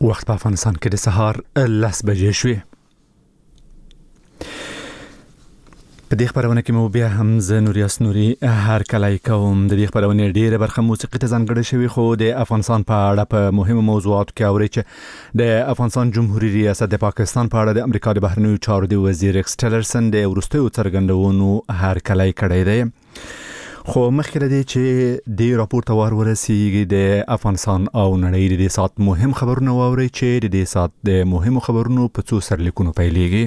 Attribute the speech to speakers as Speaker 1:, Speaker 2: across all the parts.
Speaker 1: وخت په افغانستان کې د سهار 10 بجې شوې. په دې خبرونه کې مو بیا هم زه نوریاس نوري هر کله کوم. د دې خبرونه ډیره برخه موسیقي ته ځانګړې شوی، خو د افغانستان په اړه په مهمو موضوعاتو کې اوري چې د افغانستان جمهوریت ریاست د پاکستان په اړه د امریکا د بهرنیو چارو د وزیر ایکس ټیلرسن د وروستیو څرګندونو هر کله کړی دی. خو مخکې لدی چې د راپور ته ورسیږي د افغانستان او نړۍ د سات مهم خبرونه واوري چې د سات د مهمو خبرونو په څو سرلیکونو پیلېږي.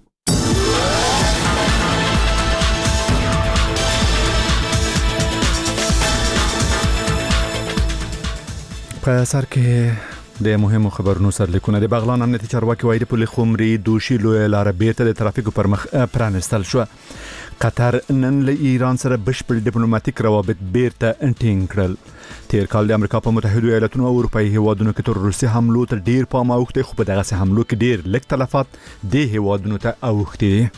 Speaker 1: په سر کې د مهمو خبرونو سرلیکونه د بغلان امنیتي چارواکي وایي د پل خمري دوشي لوی لار بیرته د ترافیکو پر مخ پرانستل شو. قطر نن له ایران سره بشپړ ډیپلوماټیک روابط بیرته ټینګ کړل. تیر کال د امریکا په متحده ایالاتونو او اروپאי هیوادونو کې تر روسي حملو ته ډیر پام اوښتی، خو په دغه حملو کې ډیر لږ تلفات د هیوادونو ته اوښتي دي.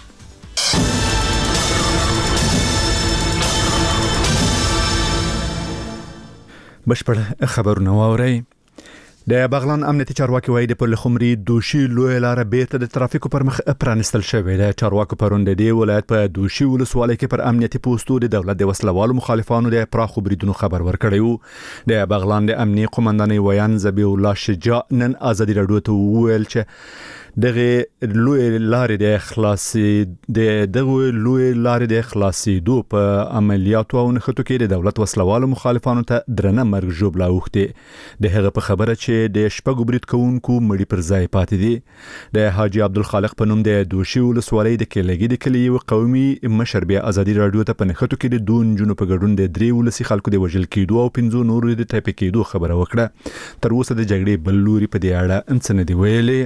Speaker 1: بشپړ خبرونه واورئ. د بغلان امنیتي چارواکي وایي د پل خمري دوشي لوی لار بیرته د ترافیکو پر مخ پرانستل شوې ده. چارواکو پرون د دې ولایت په دوشي ولسوالۍ کې پر امنیتي پوسټو د دولت د وسلوالو مخالفانو د پراخو بریدونو خبر ورکړی وو. د بغلان د امنیتي قومندان ویان ذبیح الله شجاع نن ازادي راډیو ته وویل چې دغه لوی لارې د خلاصېدو په عملیاتو او نښتو کې د دولت وسلوالو مخالفانو ته درنه مرګ ژوبله اوښتې. د هغه په خبره چې د شپږو برید کوونکو مړي پر ځای پاتې دي. د حاجی عبدالخالق په نوم د دوشي ولسوالۍ د کلګي د کلی یو قومي مشر بیا ازادي راډیو ته په نښتو کې د دوه نجونو په ګډون د 3 ولسي خلکو د وژل کېدو او 5 نورو د ټایپ کېدو خبره وکړه. تر اوسه د جګړې بل لوري په دې اړه څه نه دی ویلي.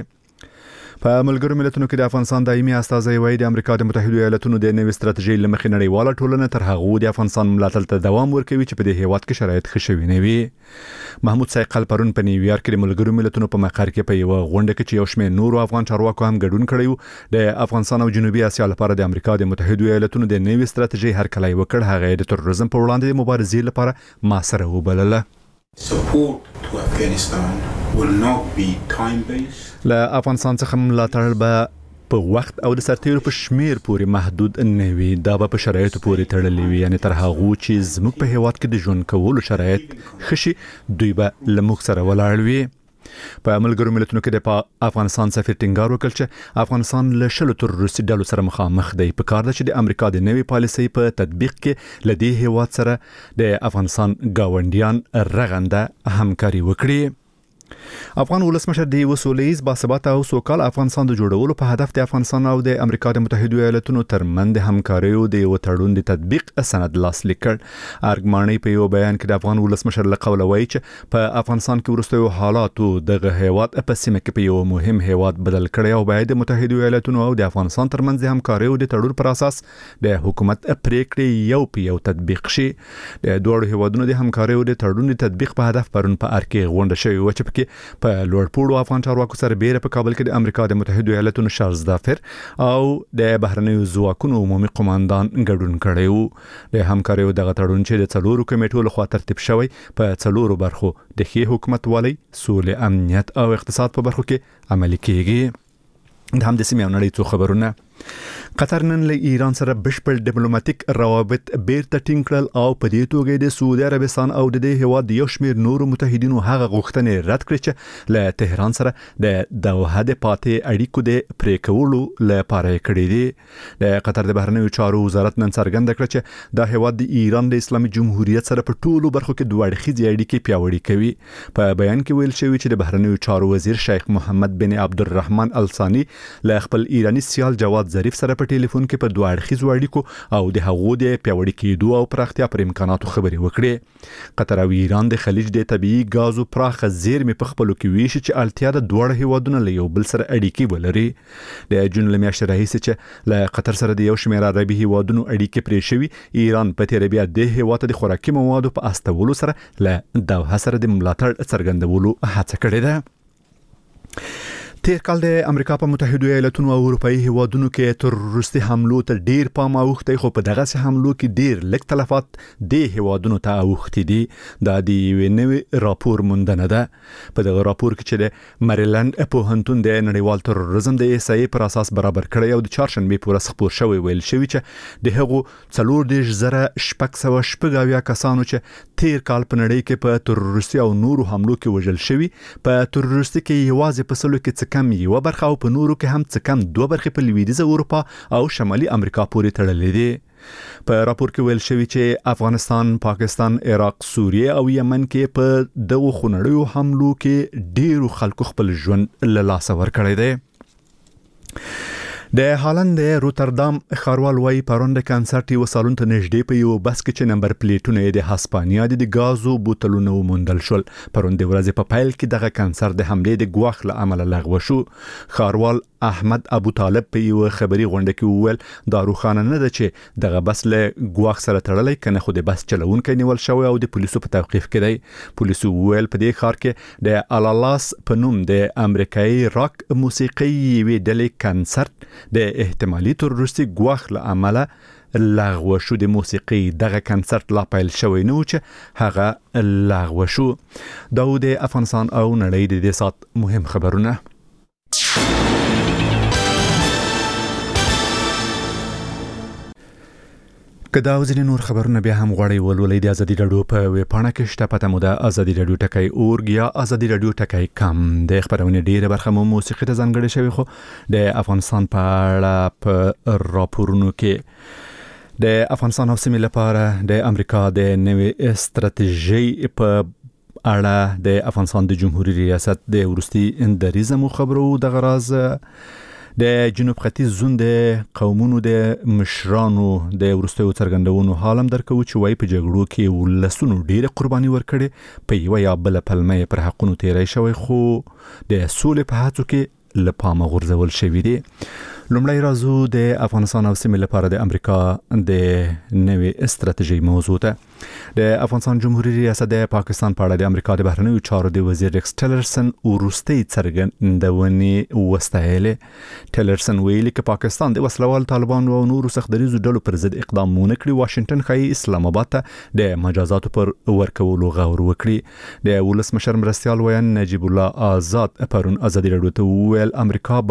Speaker 1: په ملګرو ملتونو کې د افغانستان دایمي استازی وایي د امریکا د متحده ایالاتونو د نوې ستراتیژۍ لمخې نړیواله ټولنه تر هغه د افغانستان ملاتړ ته دوام ورکوي چې په دې هیواد کې شرایط ښه شوي نه وي. محمود سایقل پرون په نیویارک کې د ملګرو ملتونو په مقر کې په یو غونډه کې چې یو شمېر نورو افغان چارواکو هم ګډون کړی وو، د افغانستان او جنوبي اسیا لپاره د امریکا د متحده ایالاتونو د نوې ستراتیژۍ هرکلی وکړ. هغه د تروریزم په وړاندې د مبارزې لپاره ماسره وبلله.
Speaker 2: Support to Afghanistan will not be time-based.
Speaker 1: له افغانستان څخه ملاتړ به په وخت او د سرتیرو په شمیر پورې محدود نه وي. دا به په شرایطو پورې تړلې وي، یعنی تر هغه چې زموږ په هیواد کې د ژوند کولو شرایط ښه شي دوی به له موږ سره ولاړ وي. په ملګرو ملتونو کې د افغانستان سفیر ټینګار وکړ چې افغانستان له شلو تروریستي ډلو سره مخامخ دی. په کار ده چې د امریکا د نوې پالیسۍ په تطبیق کې له دې هیواد سره د افغانستان گاونډیان رغنده همکاري وکړي. افغان ولسمشر د وسولیز باثباته او سوکال افغانستان د جوړولو په هدف د افغانستان او د امریکا د متحده ایالاتونو ترمنځ د همکاریو د یو تړون د تطبیق سند لاسلیک کړ. ارګماني په یو بیان کې د افغان ولسمشر له قوله وایي چې په افغانستان کې وروستیو حالاتو دغه هیواد په سیمه کې په یو مهم هیواد بدل کړی او باید د متحده ایالاتونو او د افغانستان ترمنځ د همکاریو د تړون پر اساس د حکومت پریکړې یو په یو تطبیق شي. د دوه هیوادونو د همکاریو د تړون د تطبیق په هدف پرون په ارکې غونډه شوې و چې په لوړپوړو افغان چارواکو سره بیره په کابل کې د امریکا د متحده ایالاتونو شارلز دافر او د بهرنیو ځواکونو عمومي قوماندان ګډون کړی وو. د همکاریو دغه تړون چې د 4 کمیټو لخوا ترتیب شوی په 4 برخو د ښې حکومتوالۍ، سولې، امنیت او اقتصاد په برخو کې عملي کیږي. د هم د سیمې او نړۍ څو خبرونه. قطر نن له ایران سره بشپړ ډیپلوماټیک روابط بیرته ټینګ کړل او په دې توګه د سعودي عربستان او د دې هیواد یو شمېر نورو متحدینو هغه غوښتنې رد کړې چې له تهران سره د دوحه د پاتې اړیکو د پرې کولو لپاره کړې دي. د قطر د بهرنیو چارو وزارت نن څرګنده کړ چې دا هیواد د ایران د اسلامي جمهوریت سره په ټولو برخو کې دوه اړخیزې اړیکې پیاوړې کوي. په بیان کې ویل شوی چې د بهرنیو چارو وزیر شیخ محمد بن عبدالرحمن الثانی له خپل ایرانی سیال جواد ظریف سره په ټلیفون کې په دوه اړخیزو اړیکو او د هغو د پیاوړي کېدو او پراختیا پر امکاناتو خبرې وکړې. قطر او ایران د خلیج د طبيعي غازو پراخه زیرمې په خپلو کې ویشي چې اړتیا د دوه هیوادونو له یو بل سره اړیکې ولري. د جون له میاشتې راهیسې چې له قطر سره د یو شمېر عربي هیوادونو اړیکې پرې شوي، ایران په تیر بیا د هیواد د خوراکي موادو په استولو سره له دوحه سره د ملاتړ څرګندولو هڅه کړې ده. تیر کال د امریکا په متحده ایالاتونو او اروپאי هیوادونو کې تروریستي حملو ته ډیر پام اوښتی، خو په دغه حملو کې ډیر لږ تلفات د هیوادونو ته اوښتي دي. دا د یو نوې راپور موندنه ده. په دغه راپور کې چې د مریلند پوهنتون د نړیوال تروریزم د احصایې پر اساس برابر کړی او د چهارشنبه پورې خپور شوی ویل شوی چې د هغو 4,680 کسانو چې تیر کال په نړۍ کې په تروریستي او نورو حملو کې وژل شوی، په تروریستي کې یوازې په سلو کې کم یو برخه او په نورو کې هم څه کم 2 برخې په لویدیځه اروپا او شمالي امریکا پورې تړلې دي. په راپور کې ویل شوی چې افغانستان، پاکستان، عراق، سوریه او یمن کې په دغه خونړیو حملو کې ډیرو خلکو خپل ژوند له لاسه ورکړی دی. د هالند د روتردام ښاروال وايي پرون د کنسرت یو سالون ته نږدې په یو بس کې چې نمبر پلیټونه د هسپانیا د غازو بوتلونو موندل شول. پرون د ورځې په پیل کې دغه کنسرت د حملې د ګواښ له امله لغوه شو. ښاروال احمد ابو طالب په یو خبري غونډه کې وویل دا روښانه نه ده چې دغه بس له ګواښ سره تړلی، کنه خو د بس چلونکی نیول شوی او د پولیسو په توقیف کې دی. پولیسو وویل په دې ښار کې د الالاس په نوم د امریکایي راک موسیقي یوې ډلې کنسرت د احتمالي تروریستي ګواښ له امله لغوه شو. د موسیقي دغه کنسرت لا پیل شوی نه و چې هغه لغوه شو. دا د افغانستان او نړۍ د دې سات مهم خبرونه. که دا وزنی نور خبرونه بیا هم غواړئ ولولئ د ازادي راډیو په ویب پاڼه کې شته، پته مو ده ازادي راډیو ټکی اورګ یا ازادي راډیو ټکی کم. د خبرونې ډیره برخه مو موسیقي ته ځانګړې شوی، خو د افغانستان په اړه په راپورونو کې د افغانستان او سیمې لپاره د امریکا د نوې استراتیژي په اړه د افغانستان د جمهوریت ریاست د وروستي دریځ مو خبرو. د غراز د جنوب ختیځ زون د قومونو د مشرانو د وروستیو څرګندونو حالم درکو چې وای په جګړو کې ولسونو ډیره قرباني ورکړي، په یو یا بل پلمه پر حقونو تیری شوی، خو د سولې په هڅو کې لپامه غورځول شوی دی. لومړی راځو د افغانستان او سیمې لپاره د امریکا د نوې استراتیژي موضوع ته. د افغانستان جمهوریت ریاست د پاکستان په اړه د امریکا د بهرنیو چارو د وزیر ریکس ټیلرسن وروستي څرګندونې وستایلې. ټیلرسن ویلي چې پاکستان د وسلوال طالبانو او نورو سختدریزو ډلو پر ضد اقدام ونه کړي، واشنگټن ښایي اسلام آباد ته د مجازاتو پر ورکولو غور وکړي. د ولسمشر مرستیال ویان نجیب الله آزاد پرون ازادي راډیو ته وویل امریکا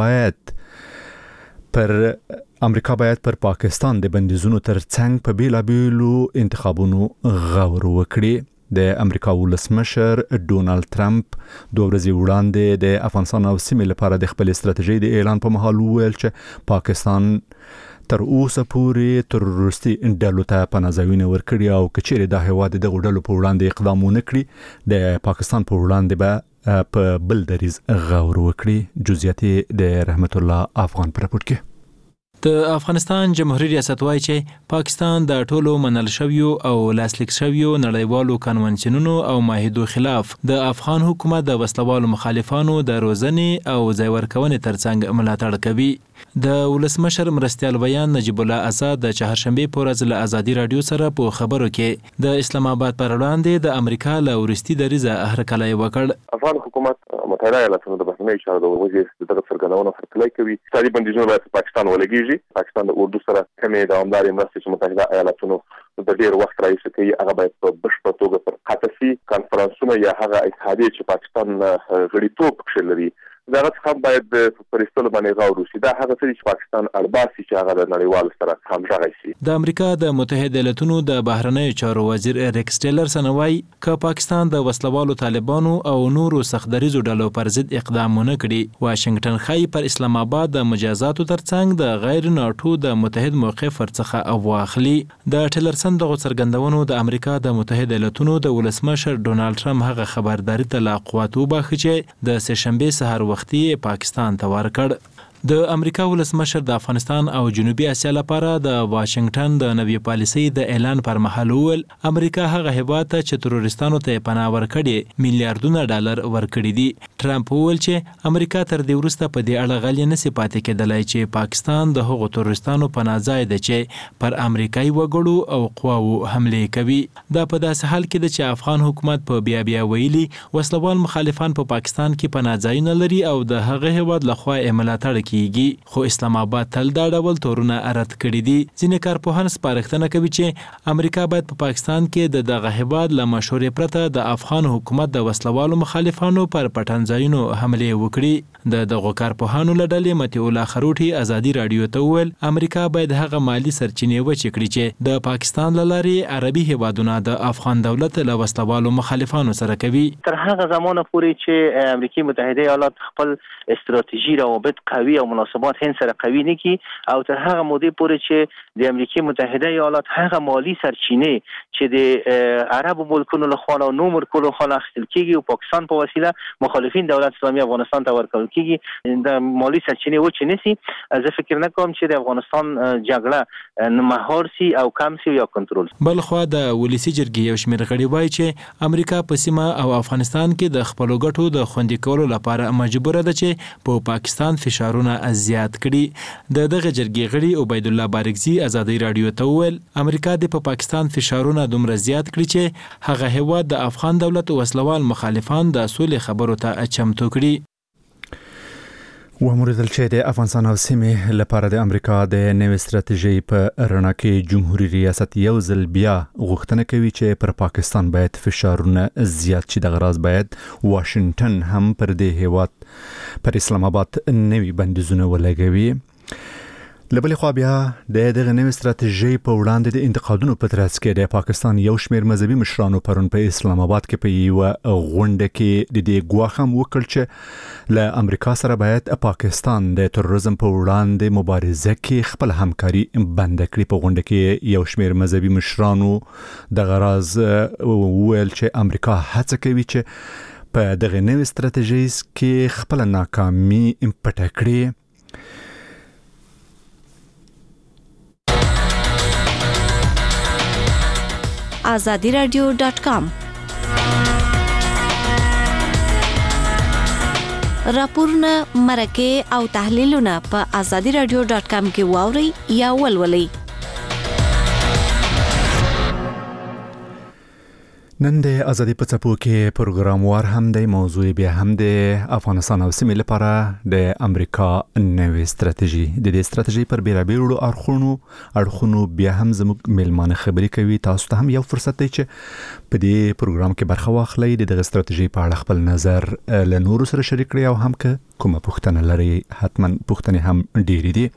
Speaker 1: باید پر پاکستان د بندیزونو ترڅنګ په بیلابیلو انتخابونو غور وکړي. د امریکا ولسمشر ډونالد ټرمپ 2 ورځې وړاندې د افغانستان او سیمې لپاره د خپل استراتیژي د اعلان په مهال وویل چې پاکستان تر اوسه پورې تروریستي ډلو ته پناهځایونه ورکړي او کچېرې د هیواد د ډلو په وړاندې اقدام ونه کړي د پاکستان په وړاندې به په بل دریز غور وکړي. جزئیات د رحمت الله افغان پر راپور کې.
Speaker 3: د افغانستان جمهوریت ریاست وايي چې پاکستان د ټولو منل شویو او لاسلیک شویو نړیوالو کنونشنونو او معاهدو خلاف د افغان حکومت د وسلوالو مخالفانو د روزنې او ځای ورکونې ترڅنګ ملاتړ کوي. د ولسمشر مرستیال ویان نجیب الله آزاد د چهارشنبه په ورځ له ازادي راډیو سره په خبرو کې د اسلام آباد پر وړاندې د امریکا له وروستي دریځه هرکلی وکړ.
Speaker 4: افغان حکومت متحده ایالاتونو د بهرنیو چارو د وزیر دغه څرګندونه هرکلی کوي. اقتصادي بندیزونه باید پاکستان ولګیږي. پاکستان د اردو سره کومې دوامدارې مرستې چې متحده ایالاتونو د ډیر وخت راهیسې کوي هغه باید په بشپړه توګه پر قطعي کانفرنسونه یا هغه اتحادیې چې پاکستان غړیتوب پکې لري دغه څخه باید پر استلو باندې غور وشي. دا هغه څه چې پاکستان اړباسي چې هغه د نړیوالو سره همغږی شي.
Speaker 3: د امریکا د متحده ایالاتونو د بهرنیو چارو وزیر ریکس ټیلرسن وايي چې پاکستان د وسلوالو طالبانو او نورو سختدریزو ډلو پر ضد اقدام ونه کړي. واشنگټن ښایي پر اسلام آباد د مجازاتو ترڅنګ د غیر ناټو د متحد موقف ورڅخه واخلي. د ټیلرسن دغه څرګندونو د امریکا د متحده ایالاتونو د ولسمشر ډونالد ټرمپ هغه خبرداري ته لا قوت وبخښي چې د سهشنبه سهار وختي پاکستان ته ورکړ. د امریکا ولسمشر د افغانستان او جنوبي اسیا لپاره د واشنگټن د نوي پالیسۍ د اعلان پر مهال وویل امریکا هغه هیواد ته چې تروریستانو ته پناه ورکړي میلیارډونه ډالر ورکړي دي. ټرمپ وویل چې امریکا تر دې وروسته په دې اړه غلي نشي پاتې کېدلای چې پاکستان د هغو تروریستانو پناه ځای دی چې پر امریکایي وګړو او قواو حمله کوي. دا په داسې حال کې ده چې افغان حکومت په بیا ویلي وسلوال مخالفان په پاکستان کې پناه ځایونه لري او د هغه هیواد لخوا ملاتړ کیږي، خو اسلام آباد تل دا ډول تورونه رد کړي دي. ځینې کارپوهان سپارښتنه کوي چې امریکا باید په پاکستان کې دغه هیواد له مشورې پرته د افغان حکومت د وسلوالو مخالفانو پر پټنځایونو حمله وکړي. دغه کارپوهانو له ډلې متي الله خروټي ازادي رادیو ته وویل امریکا باید هغه مالی سرچینې وچې کړي چې د پاکستان له لارې عربي هیوادونه د افغان دولت له وسلوالو مخالفانو سره کوي.
Speaker 5: تر هغه زمانه پورې چې امریکا متحده ایالات خپل استراتیژي روابط قوي او مناسبات هند سره قوي نه کی او تر هغه مودې پورې چې د امریکا متحده ایالات هغه مالی سرچینې چې د عربو ملکونو له خوا او نور ملکونو له خوا اخیستل کیږي او پاکستان په وسیله مخالفین دولت اسلامي افغانستان ته ورکول کیږي د مالی سرچینې وچې نسی. زه فکر نه کوم چې د افغانستان جګړه مهار سي او کم سي یا کنټرول.
Speaker 3: بل خو د ولسی جرګې یو شمېر غړي وایي چې امریکا په سیمه او افغانستان کې د خپل ګټو د خوندي کولو لپاره مجبوره ده چې په پاکستان فشارونه زیات کړي. دغه جرګې غړي عبید الله بارکزي ازادي رادیو ته وویل امریکا د پاکستان فشارونه دومره زیات کړي چې هغه هیواد د افغان دولت وسلوال مخالفان د سولې خبرو ته چمتو کړي.
Speaker 1: وموریدل چې د افغانستان او سیمې لپاره د امریکا د نوې ستراتیژۍ په رڼا کې جمهوریت ریاست یو ځل بیا غوښتنه کوي چې پر پاکستان باید فشارونه زیات شي. دغه راز باید واشنگټن هم پر دې هیواد پر اسلام آباد نوي بندیزونه ولګوي. لبلې خوا بیا دغه نوې ستراتیژۍ په وړاندې د انتقادونو په ترڅ کې د پاکستان یو شمېر مذهبي مشرانو پرون په اسلام آباد کې په یو غونډه کې د دې ګواښ هم وکړ چې له امریکا سره باید پاکستان د تروریزم په وړاندې مبارزه کې خپل همکاري بند کړي. په غونډه کې یو شمېر مذهبي مشرانو دغه راز وویل چې امریکا هڅه کوي چې په دغه نوې ستراتیژۍ کې خپل ناکامي پټه کړي.
Speaker 6: azadiradio.com راپورونه مرکه او تحلیلونه په azadiradio.com کې واوري یا ولولئ.
Speaker 1: نن د ازادي په څپو کې پروګراموار هم د موضوع بیا هم د افغانستان او سیمې لپاره د امریکا نوې ستراتیژي د دې ستراتیژي پر بیلابیلو اړخونو بیا هم زموږ میلمانه خبرې کوي. تاسو ته هم یو فرصت دی چې په دې پروګرام کې برخه واخلئ، دغه ستراتیژي په اړه خپل نظر له نورو سره شریک کړئ او هم که کومه پوښتنه لرئ حتما پوښتنې هم ډېرې دي.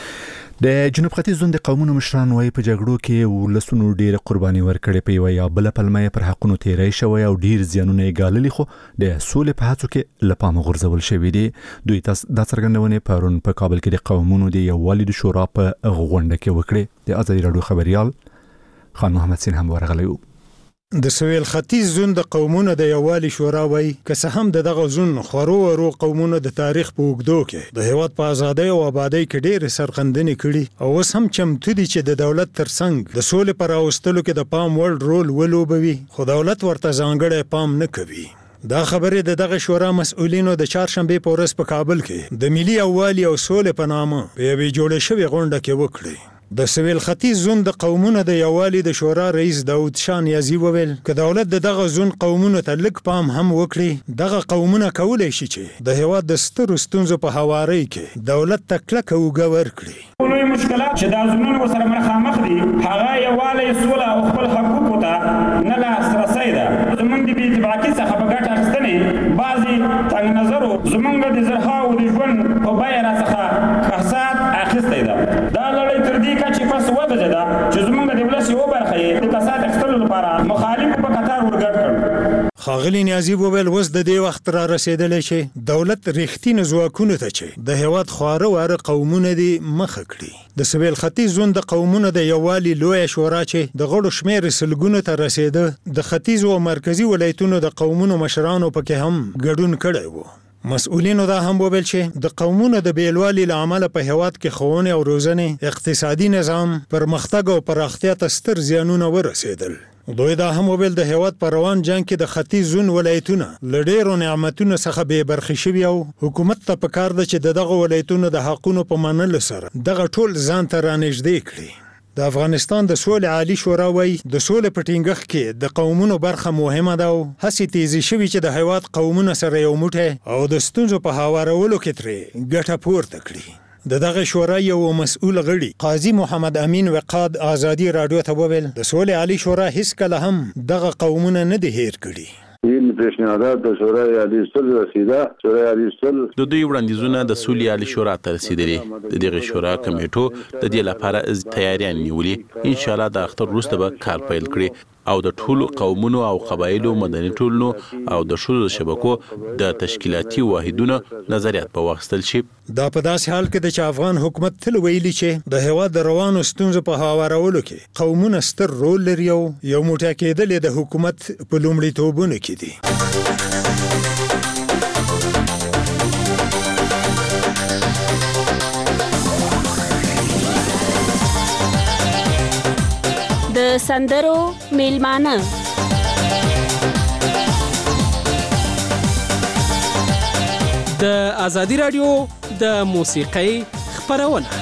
Speaker 1: د جنوب ختیځ زون د قومونو مشران وايي په جګړو کې ولسونو ډېر قرباني ورکړې په یو یا بل پلمه پر حقونو تیری شوی او ډېر زیانونه یې ګاللي، خو د سولې په هڅو کې له پامه غورځول شوي دي. دوی دا څرګندونې پرون په کابل کې د قومونو د یووالي د شورا په غونډه کې وکړې. د ازادي راډیو خبريال خان محمد سین هم ورغلی و.
Speaker 7: د سویل ختیځ زون د قومونو د یووالي شورا وایي که څه هم دغه زون خورو قومونو د تاریخ په اوږدو کې د هیواد په ازادۍ او آبادۍ کې ډېرې سرښندنې کړي او اوس هم چمتو دي چې د دولت ترڅنګ د سولې پر راوستلو کې د پام وړ رول ولوبوي، خو دولت ورته ځانګړی پام نه کوي. دا خبرې دغه شورا مسؤلینو د چهارشنبې په ورځ په کابل کې د ملي یووالي او سولې په نامه په یوې جوړې شوې غونډه کې وکړې. د سویل ختیځ زون د قومونو د یووالي د شورا رئیس داود شاه نیازی وویل که دولت دغه زون قومونو ته لږ پام هم وکړي، دغه قومونه کولی شي چې د هیواد د سترو ستونزو په هواري کې دولت ته کلکه اوږه ورکړي.
Speaker 8: لوی مشکلات چې د زونونو سره مخامخ دي هغه یووالی، سوله او خپل حقوقو ته نه لاسرسی ده. زمونږ د بې اتفاقۍ څخه په ګټه اخیستنې بعضې تنګ نظرو زمونږ د زرهاو د ژوند په بیه راڅخه کسات اخیستی ده. دا لړۍ تر دې کچې پس ودرېده چې زمونږ د ولس یوه برخه یې د کسات اخیستلو لپاره مخالفو په قطار ورګډ کړ.
Speaker 7: ښاغلي نیازي وویل اوس د دې وخت را رسېدلی چې دولت رښتینو ځواکونو ته چې د هیواد خواره واره قومونه دي مخه کړي. د سویل ختیځ زون د قومونو د یووالي لویه شورا چې د غړو شمېر سلګونو ته رسېده، د ختیځو او مرکزي ولایتونو د قومونو مشرانو پکې هم ګډون کړی و. مسؤلینو دا هم وویل چې د قومونو د بیلوالي له امله په هیواد کې ښوونې او روزنې، اقتصادي نظام، پرمختګ او پراختیا ته ستر زیانونه ورسېدل. دوی دا هم وویل د هیواد په روان جنگ کې د ختیځ زون ولایتونه له ډېرو نعمتونو څخه بې برخې شوي او حکومت ته پکار ده چې دغه ولایتونو د حقونو په منلو سره دغه ټول ځان ته رانږدې کړي. د افغانستان د سولې عالی شورا وایي د سولې په ټینګښت کې د قومونو برخه مهمه ده او هڅې تیزې شوي چې د هیواد قومونه سره یو موټی او د ستونزو په هوارولو کې ترې ګټه پورته کړي. د دغه شورا یو مسؤل غړي قاضي محمد امین وقاد آزادي رادیو ته وویل د سولې عالی شورا هیڅ کله هم دغه قومونه نه دي هیر کړي.
Speaker 9: این پیشنهادات د شورای عالی صلح رسیده. شورای عالی صلح
Speaker 10: د دوی وړاندیزونه د سولې عالی شورا ته رسیدلي. د دغه شورا کمیټو د دې لپاره تیاریان نیولې. ان شاء الله د اختر وروسته به کار پیل کړي او د ټولو قومونو او قبایلو مدني ټولنو او د شورا شبکو د تشکیلاتي واحدونو نظریات په واخیستل شي.
Speaker 7: دا په داسې حال کې چې افغان حکومت تل ویلي چې د هیواد د روانو ستونزو په هوارولو کې قومونه ستر رول لري او یو موټی کېدل د حکومت په لومړیتوبونو کې دي.
Speaker 11: د سندرو میلمانه
Speaker 12: د آزادي رادیو د موسیقۍ خپرونه.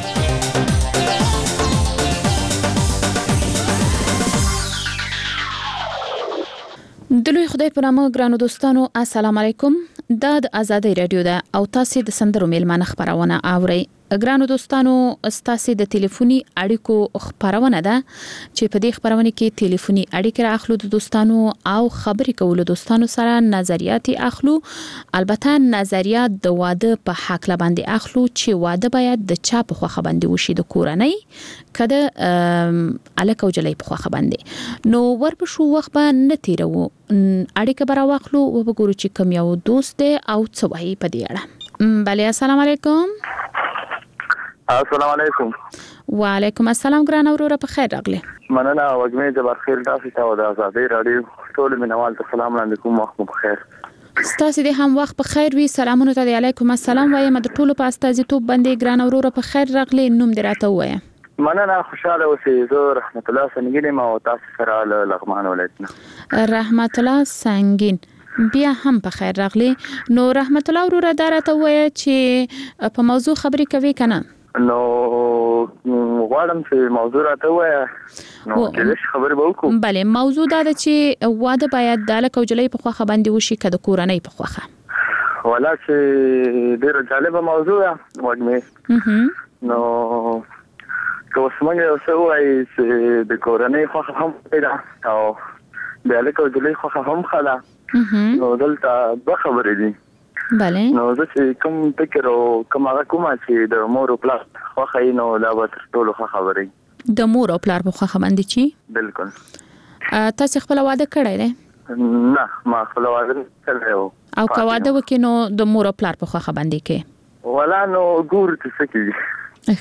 Speaker 13: د لوی خدای په نامه ګرانو دوستانو السلام علیکم. دا د آزادي رادیو ده او تاسو د سندرو میلمانه خپرونه اورئ. ګرانو دوستانو ستاسو د ټلیفوني اړیکو خبرونه ده چې په دې خبرونه کې ټلیفوني اړیکې راخلو د دوستانو او خبرې کولو دوستانو سره نظریات اخلو. البته نظریات د واده په حق باندې اخلو چې واده باید د چا په خوخه باندې وشي، د کورنۍ کده الک او جلې په خوخه باندې. نو ورپښو وخت به نه تیرو اړیکه برا واخلو او وګورو چې کوم یو دوست دی او څه وایي په دې اړه. بله السلام علیکم.
Speaker 14: السلام علیکم.
Speaker 13: وعلیکم السلام ګران اوروره په خیر راغلی.
Speaker 14: مننه وګمې جبار خیر تاسو ته او د آزادي رادیو ټول مینوال ته سلام علیکم. وخت په خیر.
Speaker 13: ستاسو دې هم وخت په خیر وي. سلامونه ته علیکم السلام وایم د ټولو په استازیتوب باندې ګران اوروره په خیر راغلی. نوم دې راته وایه.
Speaker 14: مننه خوشاله اوسئ. زه رحمت الله سنگین ما او تاسو سره له لغمان ولایت نه.
Speaker 13: رحمت الله سنگین بیا هم په خیر راغلی. نو رحمت الله اوروره دا راته وایه چې په موضوع خبرې کوي کنه؟
Speaker 14: نو غواړم چې موضوع راته وایه نو کله خبرې به وکړو.
Speaker 13: بله موضوع دا ده چې واده باید د الک او جلۍ په خوخه باندې وشي که د کورنۍ په خوخه؟
Speaker 14: ولا چې ډېره جالبه موضوع ده وګمې. نو که اوس موږ یو څه ووایي چې د کورنۍ خوښه هم ده او د الک او جلۍ خوښه هم ښه ده، نو دلته دوه خبرې دي.
Speaker 13: بله.
Speaker 14: نو زه چې کوم فکر او کوم هغه کومه چې د مور او پلار خوښه وي نو دا به تر ټولو ښه خبره وي.
Speaker 13: د مور او پلار په خوښه باندې چې
Speaker 14: بالکل.
Speaker 13: تاسو خپل واده کړی دی؟
Speaker 14: نه ما خپل واده کړی و.
Speaker 13: او که واده وکړې نو د مور او پلار په خوښه باندې کې؟
Speaker 14: ولا نو ګورو چې څه کېږي.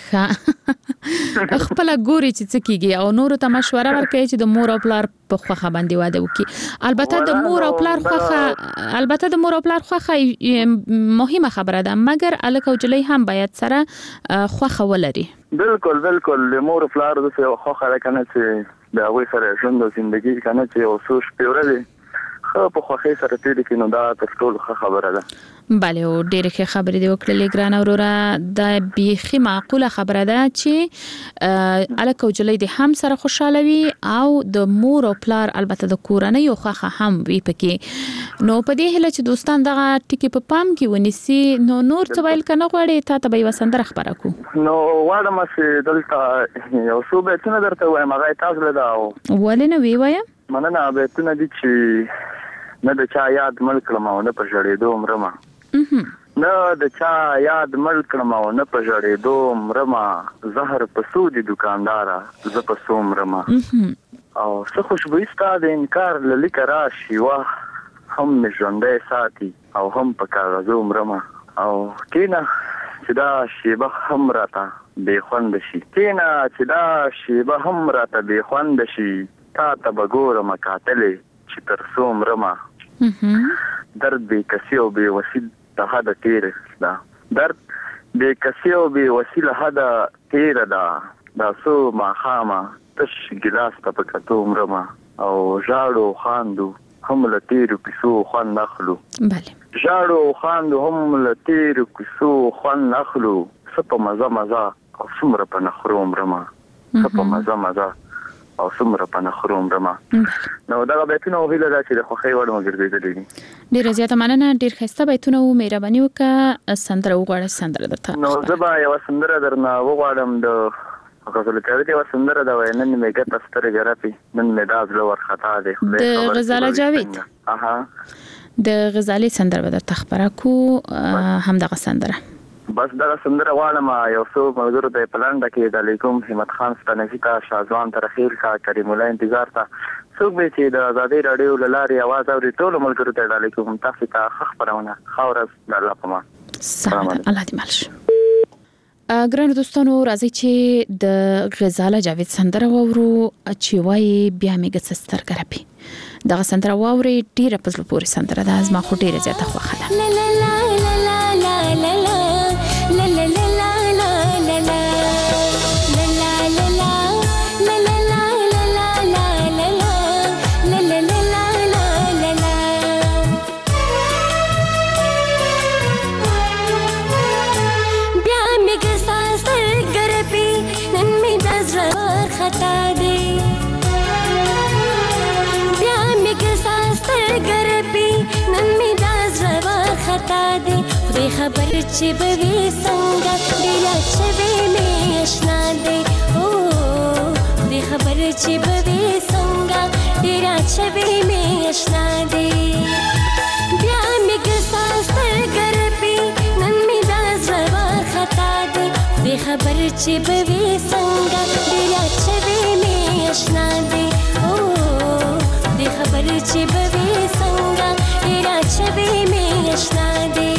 Speaker 13: خپل ګوري چې څه کېږي او نورو ته مشوره ورکوي چې د مور او پلار په خوښه باندې واده وکړي. البته د مور او پلار خوښه مهمه خبره ده، مګر الک او جلۍ هم باید سره خوښه ولري.
Speaker 14: بالکل بالکل. د مور او پلار د خوښه ده کنه چې د هغوی سره ژوند او زندګي کنه چې یو څو شپې ورځې ښه په خوښۍ سره تېرې کړي نو دا تر ټولو ښه خبره ده.
Speaker 13: بله او ډېرې ښې خبرې دې وکړلې ګرانه وروره. دا بیخي معقوله خبره ده چې الک او جلۍ دې هم سره خوشحاله وي او د مور او پلار البته د کورنۍ خوښه هم وي پکې. نو په دې هیله چې دوستان دغه ټکي په پام کې ونیسي. نو نور څه ویل که نه غواړې تا ته به یوه سندره خپره کړو؟
Speaker 14: نو غواړم چې دلته یو څو بیتونه درته ووایم، هغه یې تاسو له ده.
Speaker 13: ولې نه وی وایه؟
Speaker 14: مننه. بیتونه دي چې نه د چا یاد مړ کړم او نه په ژړېدو مرمه، نه د چا یاد مړ کړم او نه په ژړېدو مرمه، زهر په څو دي دوکانداره زه په څو مرمه، او څه خوشبويي ستا د انکار له لیکه راشي، واه هم مې ژوندی ساتي او هم په کاغذو مرمه، او کینه چې دا شیبه هم راته بې خونده شي، کینه چې دا شیبه هم راته بې خونده شي، تا ته به ګورمه کاتلې چې تر څو مرمه، درد بې کسی او بې وسي ته حد تیر دا درد به کسیو به وسیله حد تیر دا سو ما خامه تش ګلاس ته پکاتو مرما او ژاړو خاندو هم لتیر کیسو خوان نخلو
Speaker 13: بله
Speaker 14: ژاړو خاندو هم لتیر کیسو خوان نخلو سپه مزه او څومره په نخرو مرما سپه مزه او څومره په نخرو مرما نو دا بیتونه ویل دا چې د خوخي وړ مګرځېدلې دي
Speaker 13: ډیر زیاته مننه ډیر خسته بیتونه و مهرباني وکړه سندره وغواړه سندره درته
Speaker 14: نو زبا یو سندره درنه وغواړم د غزل کوي یو سندره دا وینن میګه تستر جرافي نن مداز لور خطا ده
Speaker 13: د غزاله جاوید د غزالي سندره به درته خبره کو هم دغه سندره
Speaker 14: بس دا سندره واړم یو څو ملګرو د پلان د کې د علیکم همت خان ستنفی کا شازوان ترخیل کا کریم الله انتظار تا څوک به چې د آزادۍ رادیو لاري आवाज اوري ټول ملګرو ته د علیکم تاسو ته خبرونه خورز د الله پما
Speaker 13: سلام الله دې مالش ګران دوستانو راځي چې د غزاله جاوید سندره وورو چې وای بیا میګه ستر کرپی دا سندره ووري ډیره پزله پوری سندره ده از ما خو ډیره زیاته خوخه ده لا لا لا لا لا لا لا
Speaker 15: خبر چې به وي څنګه ډیره چوي مې آشنا دی او دې خبر چې به وي څنګه ډیره چوي مې آشنا دی بیا مې ګساس تر ګرپي نن مې دا زړه خطا دی دې خبر چې به وي څنګه ډیره چوي مې آشنا دی او دې خبر چې به وي څنګه ډیره چوي مې آشنا دی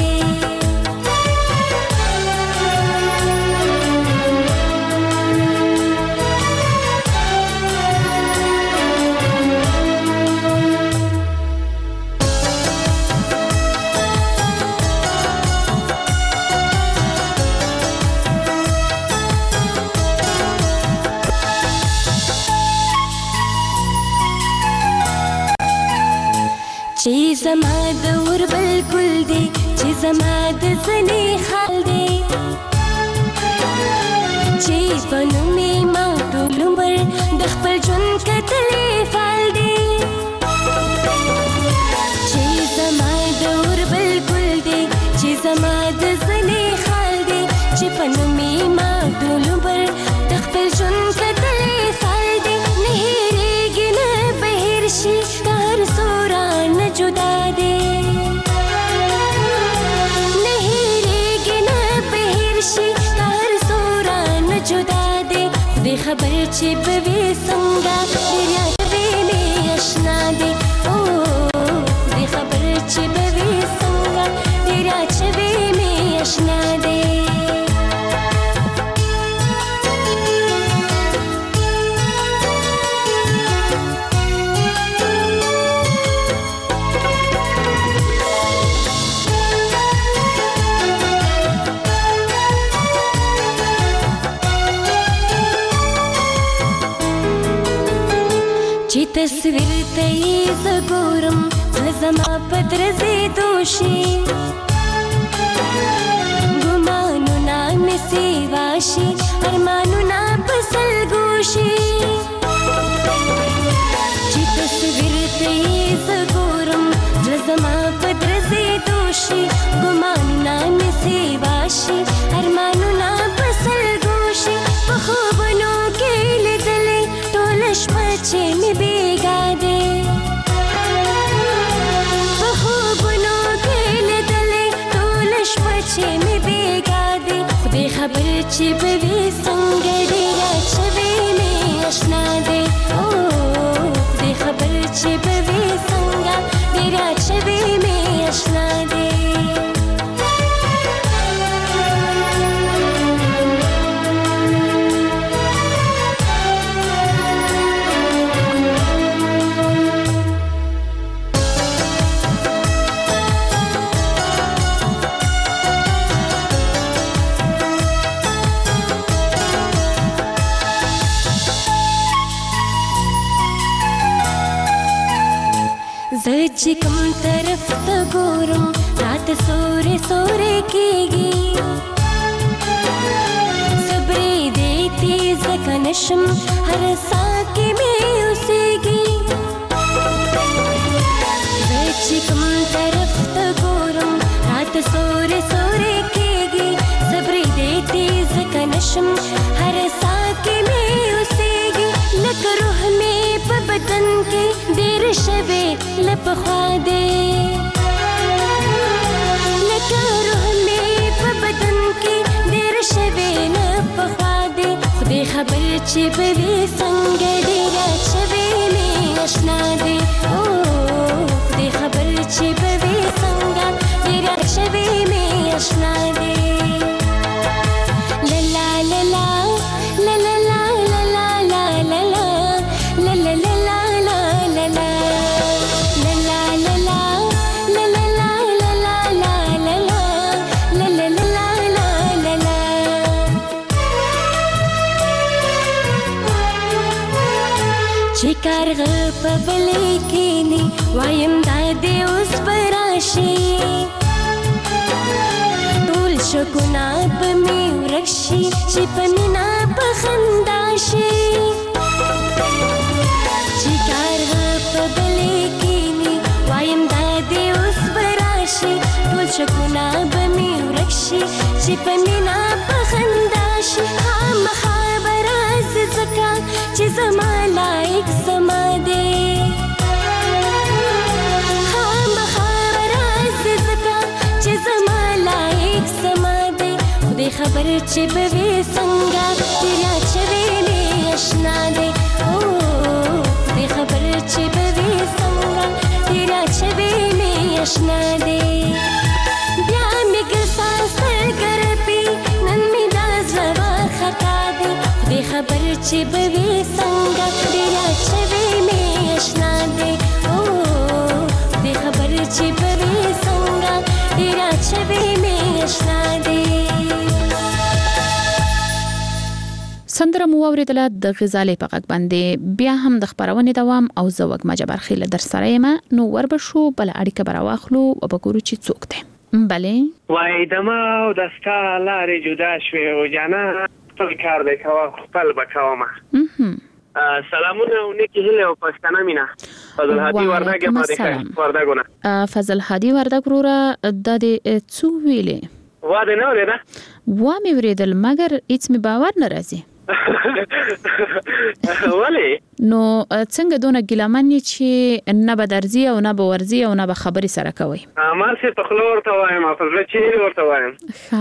Speaker 15: چې زما د ور بالکل دی چې زما د زنی حال دی چې بنو می ما ټول عمر د خپل ژوند کتلې فال دی چې زما د ور بالکل دی چې زما د زنی حال دی چې بنو می ما ټول عمر د خپل ژوند کتلې فال دی نه هېریږي نه بهر شي کار سورا جدا دے نہیں ریگی نا بہر شی کار سورا نا جدا دے خودی خبر چی بوی سنگا دریا چوی میں اشنا دے خودی خبر چی بوی سنگا دریا چوی میں اشنا دے چې تصویر ته یې زګورم زما پدرځې دوشي ګمانونه مې سیواشي ارمانونه په سلګوشي چې تصویر ته یې زګورم زما پدرځې دوشي ګمانونه مې سیواشي ارمانونه په سلګوشي په خوبونو کې لیدلې ټول شپه چې مې بیګا دې په خوبونو کې لیدلې ټول شپه چې مې بیګا دې خدای خبر چې به وي څنګه ډېره چوي مې اشنا دې خدای خبر چې به وي څنګه ډېره چوي مې اشنا دې چې کوم طرف ته ګورم راته سورې سورې کېږي صبرې دې تیز کنشم هر ساه کې مې اوسېږي زه چې کوم طرف ته ګورم راته سورې سورې کېږي صبرې دې تیز کنشم هر ساه کې مې اوسېږي لکه روح مې په بدن کې ډېر شوې له پخوا دې لکه روح مې په بدن کې ډېر شوې له پخوا دې خدای خبر چې به وي څنګه ډېره شوې مې اشنا دې خدای خبر چې به وي څنګه ډېره شوې مې اشنا دې لا لا لا لا لا لا لا لا لا لا لا لا لا چې کارغه په بلې کېني وایم دا دې اوس به راشي ټول شکونه به مې ورک شي چې په مینه په خندا شي چې کارغه په بلې کېني وایم دا دې اوس به راشي ټول شکونه به مې ورک شي چې په مینه په خندا شي خامخا به راځي ځکه چې زما لایق زما دی خامخا به راځي ځکه چې زما لایق زما دی خدای خبر چې به وي څنګه تیریا شوې مې اشنا دی خدای خبر چې به وي څنګه تیریا شوې مې اشنا دی بیا مې ګسان سترګر پی نن مې دا زړه خطا دی خدای خبر چې به وي څنګه تیریا شوې مې اشنا دی خدای خبر چې به وي څنګه تیریا شوې مې اشنا دی
Speaker 13: سندره مو اوریدله د غزالې په غږ باندې بیا هم د خبرونې دوام او زه وږمه جبارخیل در سره یم نو وربشو بل اړیکه براواخلو او بګورو چې څوک دی بله
Speaker 16: وای دما او د ستا لارې جدا شوې او جانا خپل کار دی کوه خپل به کومه سلامونه او نیکی هیله او پښتنه مینا فضل هادي وردګ وردګونه
Speaker 13: فضل هادي وردګ وروره د دې څو ویلې
Speaker 16: واده نه ورېده
Speaker 13: وا مې ورېدل مګر هیڅ مې باور نه راځي
Speaker 16: ولی
Speaker 13: نو څنګه دونه ګلمن چې نه به درځي او نه به ورځي او نه به خبرې سره کوي
Speaker 16: ما سي په خلور ته وایم په زړه چې ورته وایم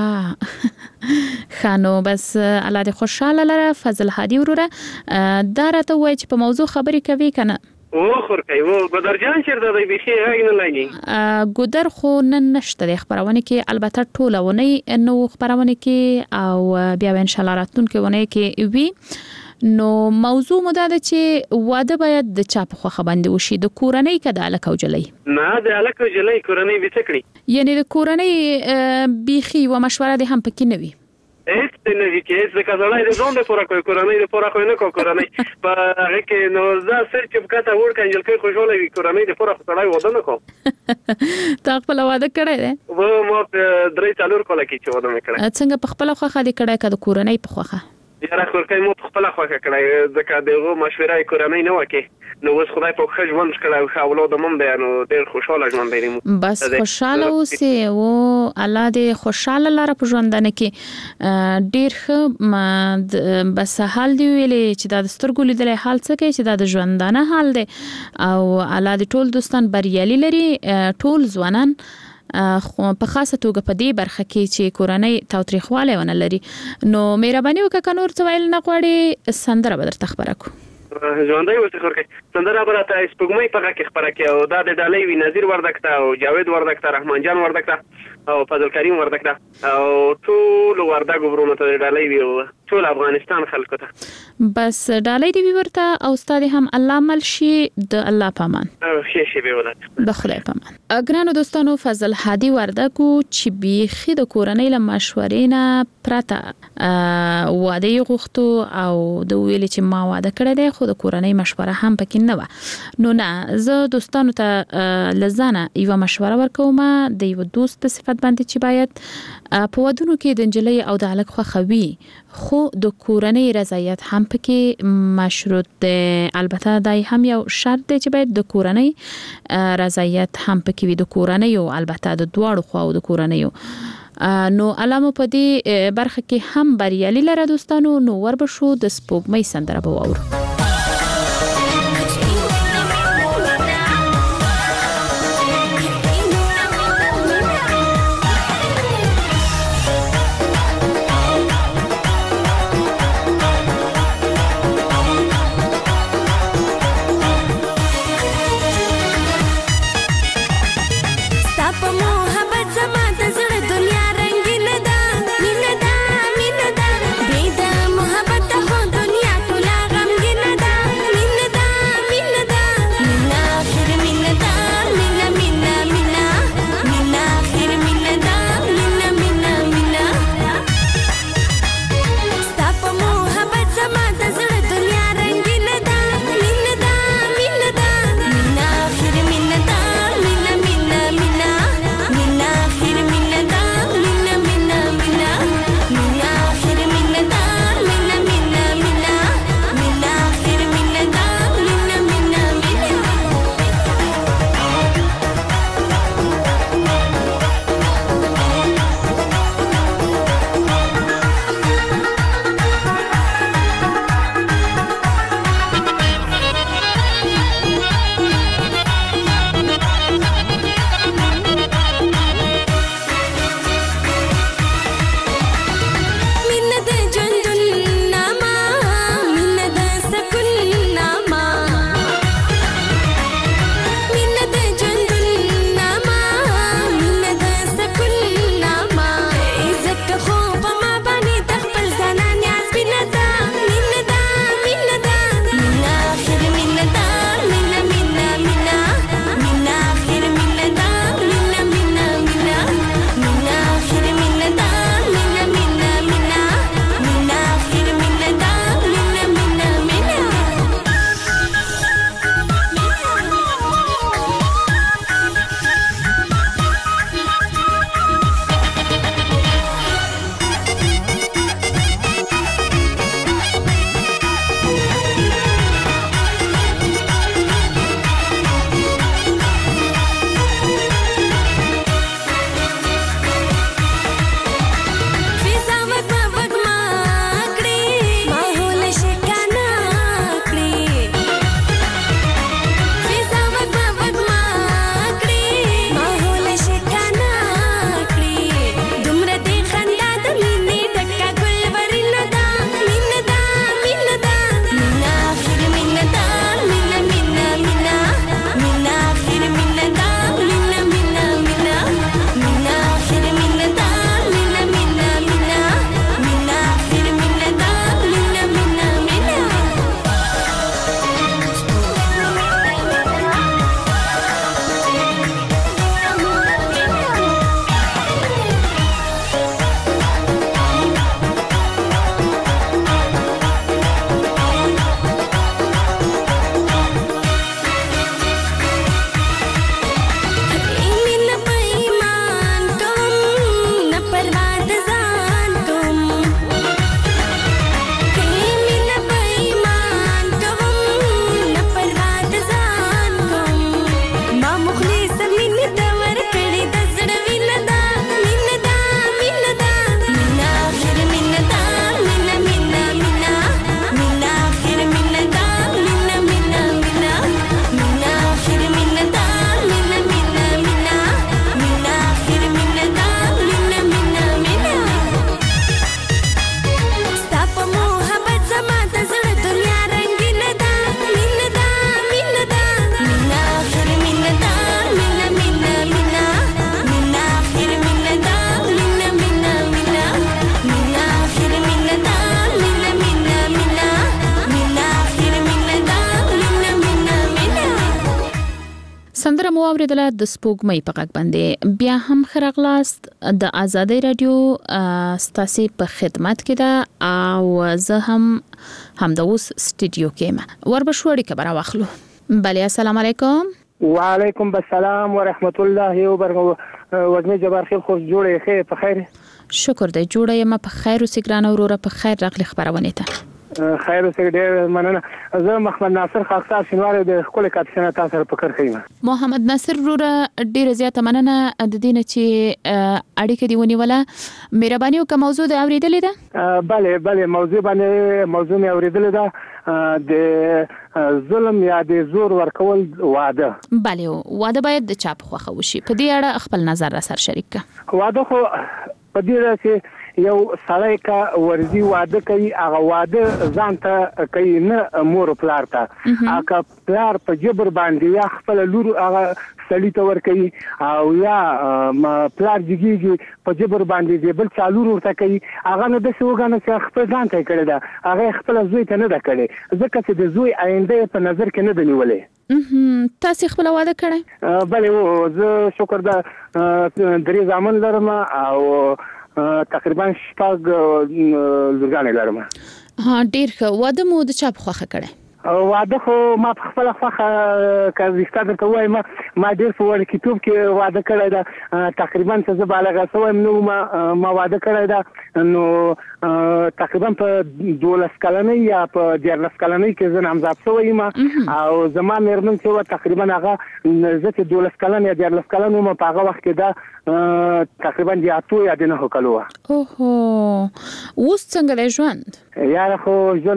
Speaker 13: خانو بس الله دې خوشاله لره فضل هادي وروره دا راته وایي چې په موضوع خبرې کوي کنه
Speaker 16: خور کوي ګودر جان چیرته دی بيخي غږ نه لګي
Speaker 13: ګودر خو نن نشته د خبرونه کې البته ټولونه نو خبرونه کې او بیا ان شاء الله راتلونکي ونه کې وی نو موضوع مو دا ده چې واده باید د چا په خوخه باندې وشي د کورنۍ کده الک او جلۍ
Speaker 16: نه د الک او جلۍ کورنۍ به تکړي
Speaker 13: یعنی د کورنۍ بيخي و مشوره ده هم پکې نه وي
Speaker 16: هیڅ نه وی کې هیڅ کزړای د ځون د پورا کوي کورنۍ د پورا کوي نه کو کورنۍ په هغه کې نو دا سر چې پکته ور کنجل کوي خوشاله وي کورنۍ د پورا خړای وده نه کو
Speaker 13: تا خپل واده کړی دی
Speaker 16: و ما 3-4 کال کې چې واده کړی
Speaker 13: څنګه په خپل خوخه دي کړی کده کورنۍ په خوخه
Speaker 16: یاره خورکای مو خپل خوخه کړی ځکه دغه مشوره کورنۍ نه وکي نو اوس خدای په خښ ژوند کړه او اولاد مم دی نو ډېر خوشاله ژوند دی
Speaker 13: بس خوشاله اوسې او الله دې خوشاله لاره په ژوندانه کې ډېر بس حال دی ویلې چې دا د سترګو لیدل حال څه کوي چې دا د ژوندانه حال دی او الله دې ټول دوستان بریالي لري ټول ځوانان په خاصه توګه په دې برخه کې چې کورنۍ تاوتریخواله ونه لري نو مهرباني وکړه نور څه ویل نه غواړي سندره به درته خبره کو
Speaker 16: ژوندۍ ورته خورکې سندره به راته سپوږمۍ په غږ کې خبره کوي او دا د ډالۍ وي نظیر وردګ ته او جاوید وردګ ته رحمان جان وردګ ته او فضل کریم وردګ ته او ټول وردګ ورونو ته ډالۍ وي او ټول افغانستان خلکو ته
Speaker 13: بس ډالۍ دی ورته او استاد هم الله مل شي د الله پامان
Speaker 16: خیر به ولات
Speaker 13: د خدای پامان. ګرانو دوستانو فضل هادي وردګو چې بیخي د کورنۍ له مشورې نه پرته واده غوښتو او د ویل چې ما واده کړی دی خو د کورنۍ مشوره هم پکې نه و. نو نه زه دوستانو ته لزانه یو مشوره ورکوم د یو دوست په صفت باندې چې باید په ودونو کې د انجلۍ او د هلک خوښوي خو د کورنۍ رضایت هم پکې مشروط دی. البته دای هم یو شرط دی چې باید د کورنۍ رضایت هم پکې وي، د کورنۍ او البته د دواړو خواو د کورنۍ. نو علامه په دې برخه کې هم بریالي لره دوستانو. نو وربشو د سپوږمۍ سندره به واورو.
Speaker 15: محبت خو دنیا ټوله غمګین
Speaker 13: اوریدله د سپوږمۍ په غږ باندې بیا هم خرغلاست د آزادۍ رادیو ستاسي په خدمت کې ده او زه هم د اوس سټوډیو کې وربشوړی خبره واخلو. بله السلام علیکم.
Speaker 17: وعلیکم السلام ورحمت الله وبرکاته. وزنه جبار خیل خوش جوړه خیر په خیر.
Speaker 13: شکر دی جوړه یم په خیر او سګران اوره په خیر راغلی خبرونه ته.
Speaker 17: خیر اوسه ډېر مننه. زه محمد ناصر خاکسار شینوار د خپل کاپشن تاسو سره پکړ خیم.
Speaker 13: محمد ناصر وروره ډېر زیاته مننه د دین چې اړیکه دی ونیوله. مهرباني وکړه موضوع د اوریدلې ده؟
Speaker 17: بله موضوع مې اوریدلې ده د ظلم یا د زور ورکول واده.
Speaker 13: بله واده باید د چا په خوښه وشي. په دې اړه خپل نظر را سره شریک کړه.
Speaker 17: واده خو په دې چې یو سړی کا ورزي واده کوي هغه واده ځان ته کوي نه مور پلار ته. هغه پلار په جبر باندې یا خپل لور هغه سړی ته ور کوي او یا پلار جګیږي په جبر باندې بل چالو ورته کوي هغه نه د سوګانه چې خپل ځان ته کړی دا هغه خپل زوی ته نه دا کړی ځکه چې د زوی آینده په نظر کې نه دی نیولې.
Speaker 13: تاسو خپل واده کړی؟
Speaker 17: بله زه شکر ده 3 زامن لرم او تقریبا 6 لورګانې لرم.
Speaker 13: ډیر ښه. واده مو د چا په خوښه کړی؟
Speaker 17: واده خو ما په خپل خوښه کاږي درته وایم ما ډیر په ورکیتوب کې واده کړی دا تقریبا چې زه بالغ شوم نو ما واده کړی دا نو تقریبا په 12 کلنۍ یا په 14 کلنۍ کې زه نامزد شوم او زما مېرمن چې تقریبا هغه زه چې 12 کلن یا 14 کلن وم په هغه وخت کې دا تقریبا د 8 یا 9 کلو.
Speaker 13: اوهو اوس څنګه دی ژوند؟
Speaker 17: یاره خو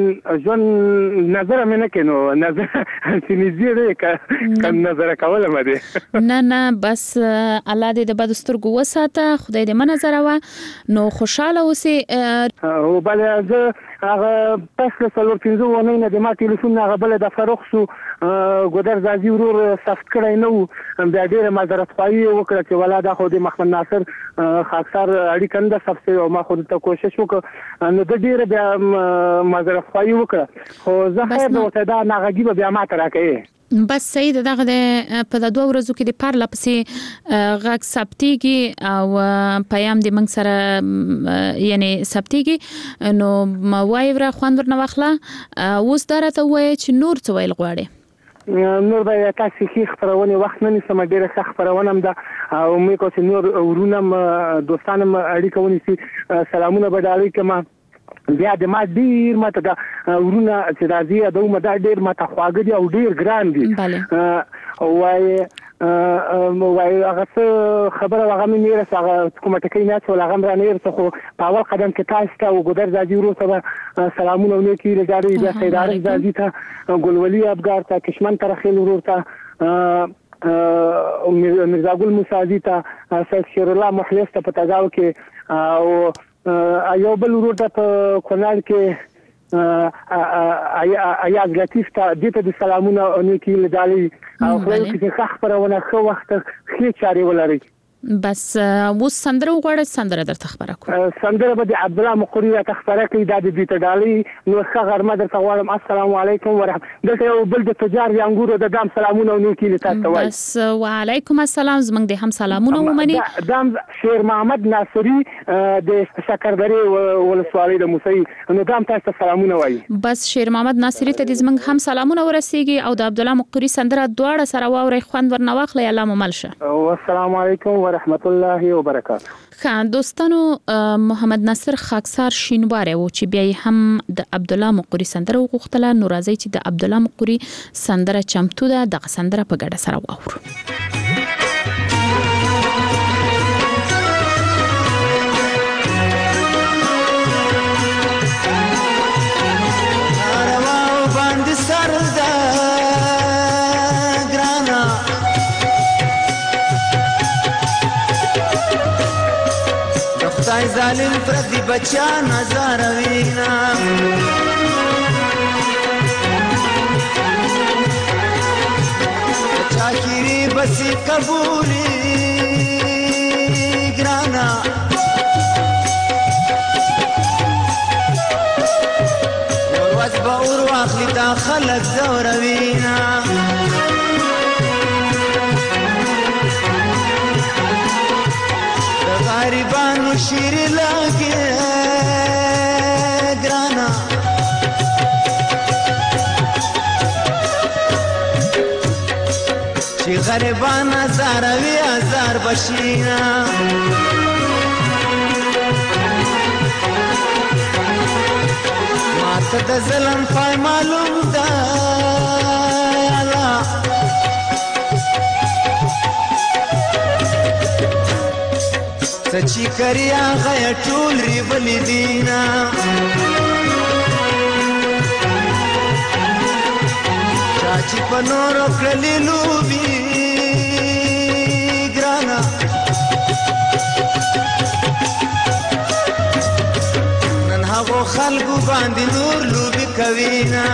Speaker 17: ژوند نظر مې نه کینو نظر چې نږدې دی که نظر کوله مې دی
Speaker 13: نه بس الله دې د بد سترګو وساته خدای دې منظروه نو خوشاله اوسې.
Speaker 17: او بله زه هغه پس له 4-5 ونې نه د ما ټلیفون هغه بله دفعه رخ شو ګودر زازي ورور ثبت کړی نه و بیا ډېره معذرت خواهي وکړه چې ولا دا خو د محمد ناصر خاکسار اړیکه نه ده ثبت شوې او ما خو دلته کوشش وکړ نو د ډېره بیا معذرت خواهي وکړه خو زه خیر د ورته دا ناغږي به بیا ماته راکوي.
Speaker 13: بس صحیح ده دغه په 2 ورځو کې د پرله پسې غږ ثبتېږي او پیام د موږ سره یعنی ثبتېږي نو وایي ورا خوند ورنه واخله. اوس دا راته ووایه چې نور څه ویل غواړې؟
Speaker 17: نور به تاسو کې خبرونه وخت نه نسم ډیره ښه خبرونه ده او مې کو چې نور ورونه دوستانم اړیکه ونیسي سلامونه بدالي کما بیا د ما ډیر ماته دا ورونه چې راځي دا مده ډیر ماته خواږه دي او ډیر ګران دي وای هغه خبره هغه مې میرس هغه کومه ټکی نه څول هغه را نه ورته خو په اول قدم کې تاسو ته وګدر ځاجي ورته سلامونه ونکي لګاري د سیدار ځاجي ته ګلولي ابګار ته کشمن ترخیل ورته مرزا ګل موسازي ته شیر الله محلس ته پتاګاو کې او یو بل ورته په کونړ کې ایاز لطیف ته دته د سلامونه نیکی لدالي او خپل کې ښه خبرونه خو وخت خې چاري ولري.
Speaker 13: بس اوس سندره وغواړه سندره درته خبره کوم.
Speaker 17: سندره به د عبد الله مقری ته خبره کوي د دې ډالۍ نو ښه غرمه درته غواړم. السلام علیکم ورحمت دلته یو بل د تجار یانګورو د دام سلامونه نیکی لته وایي.
Speaker 13: بس وعلیکم السلام زمنګ د هم سلامونه ومني.
Speaker 17: دام شیر محمد ناصری د شکردری ولسوالۍ د موسی نو دام تاسو سلامونه وایي.
Speaker 13: بس شیر محمد ناصری ته د زمنګ هم سلامونه ورسیږي او د عبد الله مقری سندره دواړه سره واوري خوند ورنواخله الله مملشه.
Speaker 17: والسلام علیکم رحمت الله وبرکاته.
Speaker 13: خان دوستانو محمد ناصر خاکسار شینواره و چې بیا هم د عبد الله مقری سندره وغوښتله نو راځي چې د عبد الله مقری سندره چمتو ده دغه سندره په ګډه سره واورو.
Speaker 18: ظالم پردی بچا نظاروینا چاکیری بسی قبولی گرانا ورواز با ورواخلی دا خلق زوروینا غریبانو شیر لګي ګرانا چې غریبان زاروي هزار بشینا ماته د ظلم پای معلوم ده الله سچی کریا غیا ټول ری بلی دینا چاچی پنور کړلی لوبي ګرانا نن هغه خلکو باندې نور لوبي کوینا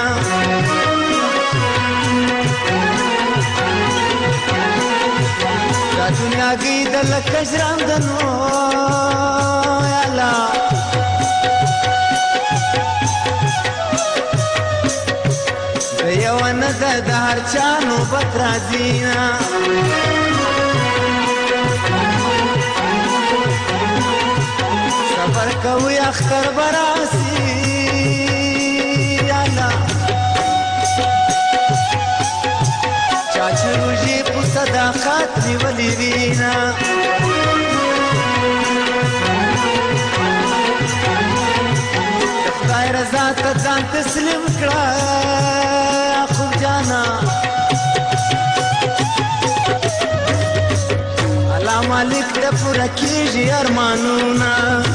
Speaker 18: دنیا کی دل کجران دنو یا الله دیوان د هر چانو بترازینا صبر کوي اختر براسی یا الله چاچو روجی په صداقت نیولې وینا خدای رضا ته ځان تسلیم کړه خو جانا الله مالک دې پوره کیږي ارمانونه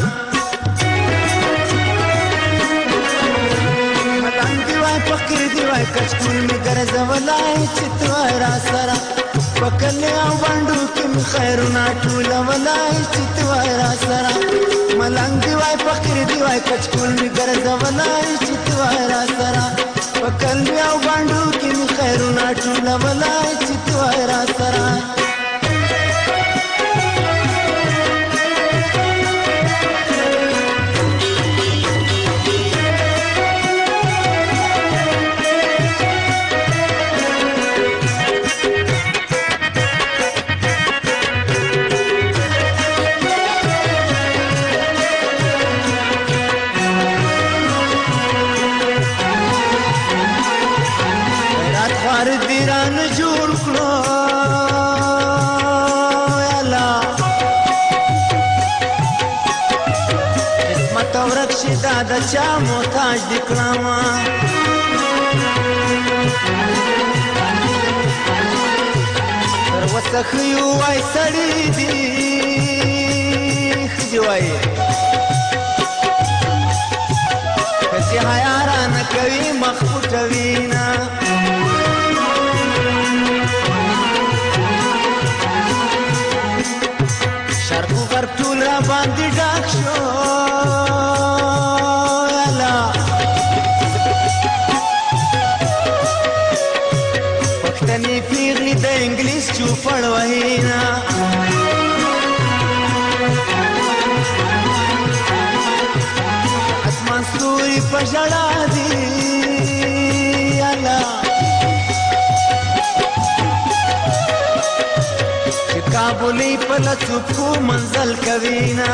Speaker 18: فقر دی وای کچکول می ګرځولای چې توای را سره پکلې او باندې کې می خیرونه ټول ولای چې توای را سره ملنګ دی وای فقر دی وای کچکول می ګرځولای چې توای را سره پکلې او باندې کې می خیرونه ټول ولای چې توای را سره د چا محتاج دکړما تر وسخیو وای سړی دی خدي وای کسي حیاران کوي مخفوټوینا شرق غرب ټول را باندې ډاک شو پښتني پیغلي د انګلیس چوپړ وهینا اسمان ستوري په ژړا دي الله چې کابلي په لڅو منزل کوینا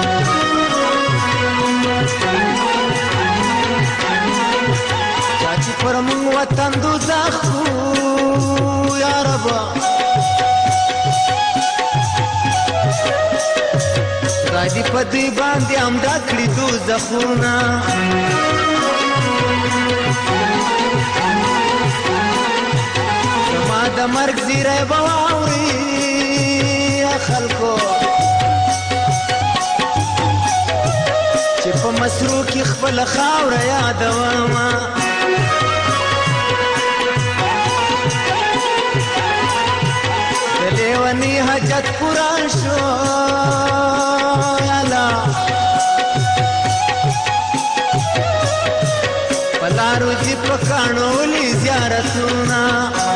Speaker 18: چې پر موږ وطن دوزخ یا رب غادي په دې باندې هم ډکړي دوزخونه زما د مرګ زیری به واوري خلکو چې په مسرو کې خپل خاوره یادومه لیونی حاجت پورا شو الله پلارو جی پکانو لی زیارتونا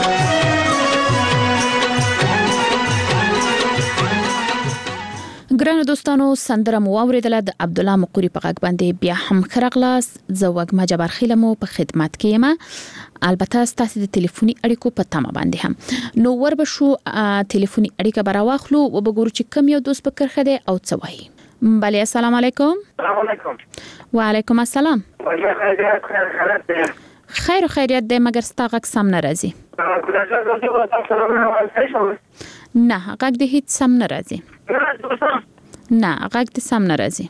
Speaker 13: ګران ګرانو دوستانو سندره مو اوریدله د عبد الله مقوري په غږ باندې بیا هم خرغلاس زوګ مجبر خیلمو په خدمت کې یم. البته ستاسو د ټلیفوني اړیکو په تمه باندې هم نو ور به شو ټلیفوني اړیکه براواخلو او وګورو چې کوم یو دوست په کرخه دی او څه وایي. بله السلام علیکم.
Speaker 16: السلام علیکم.
Speaker 13: وعلیکم السلام. خیر و خیریت دی مگر ستا غږ سم نه راځي. نه غږ دې هیڅ سم نه راځي. نه غږ دې سم نه راځي.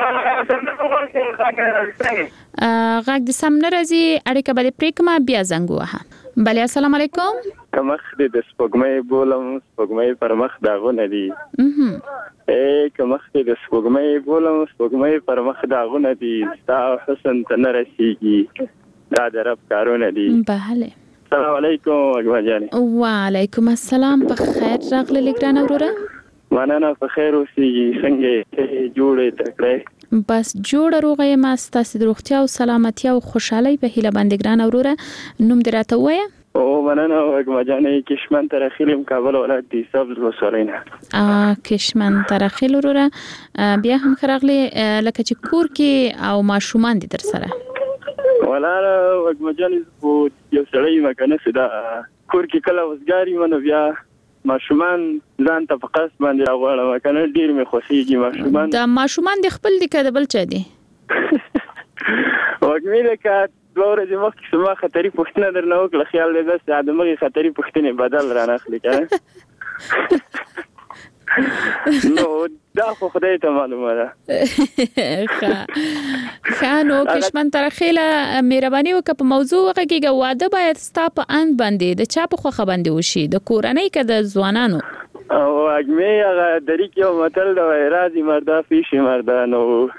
Speaker 13: غږ دې سم نه راځي. اړیکه به دې پرېږدم بیا زنګ ووهه. بله السلام علیکم.
Speaker 19: کمخ دې د سپوږمۍ بولم سپوږمۍ پر مخ داغونه دي. کمخ دې د سپوږمۍ بولم سپوږمۍ پر مخ داغونه دي. ستا حسن ته نه رسیږي دا د رب کارونه دي.
Speaker 13: بله
Speaker 19: السلام علیکم اګما جانې.
Speaker 13: وعلیکم السلام. په خیر راغلی ګرانه وروره.
Speaker 19: مننه په خیر اوسېږي. څنګه جوړې تکړه
Speaker 13: بس جوړه روغه یم. ستاسو د روغتیا او سلامتیا او خوشحالۍ په هیله باندې ګرانه وروره. نوم دې راته ووایه.
Speaker 19: او مننه اګما جانې. کشمن ترخیلم کابل ولایت دی سبز وسولینه.
Speaker 13: کشمن ترخیل وروره بیا هم خراغلی لکه چې کور کې او ماشومان دي در سره.
Speaker 19: ولا اګما جانې یو سړی مکنه سدا کور کې کله وزګاری منو بیا ماشومان ځان ته په قص باندې راغواړم کنه ډیر مې خوښیږي ماشومان. دا
Speaker 13: ماشومان د خپل دي کده بل چا دي.
Speaker 19: وګمې لکه دوه ورځې مخکې سما خطري پوښتنه درنه وکړه خیال دې بس ادمغه خطري پوښتنه بدل را نخلي کنه. نو دا خو خدای ته معلومه ده.
Speaker 13: خانو کشمن ترخیله مهرباني وکړه په موضوع وغږیږه. واده باید ستا په اند باندې د چا په خوخه باندې وشي د کورنۍ که د ځوانانو؟
Speaker 19: او اګمې هغه دریک یو متل د راځي مردا پیشي مردا. نو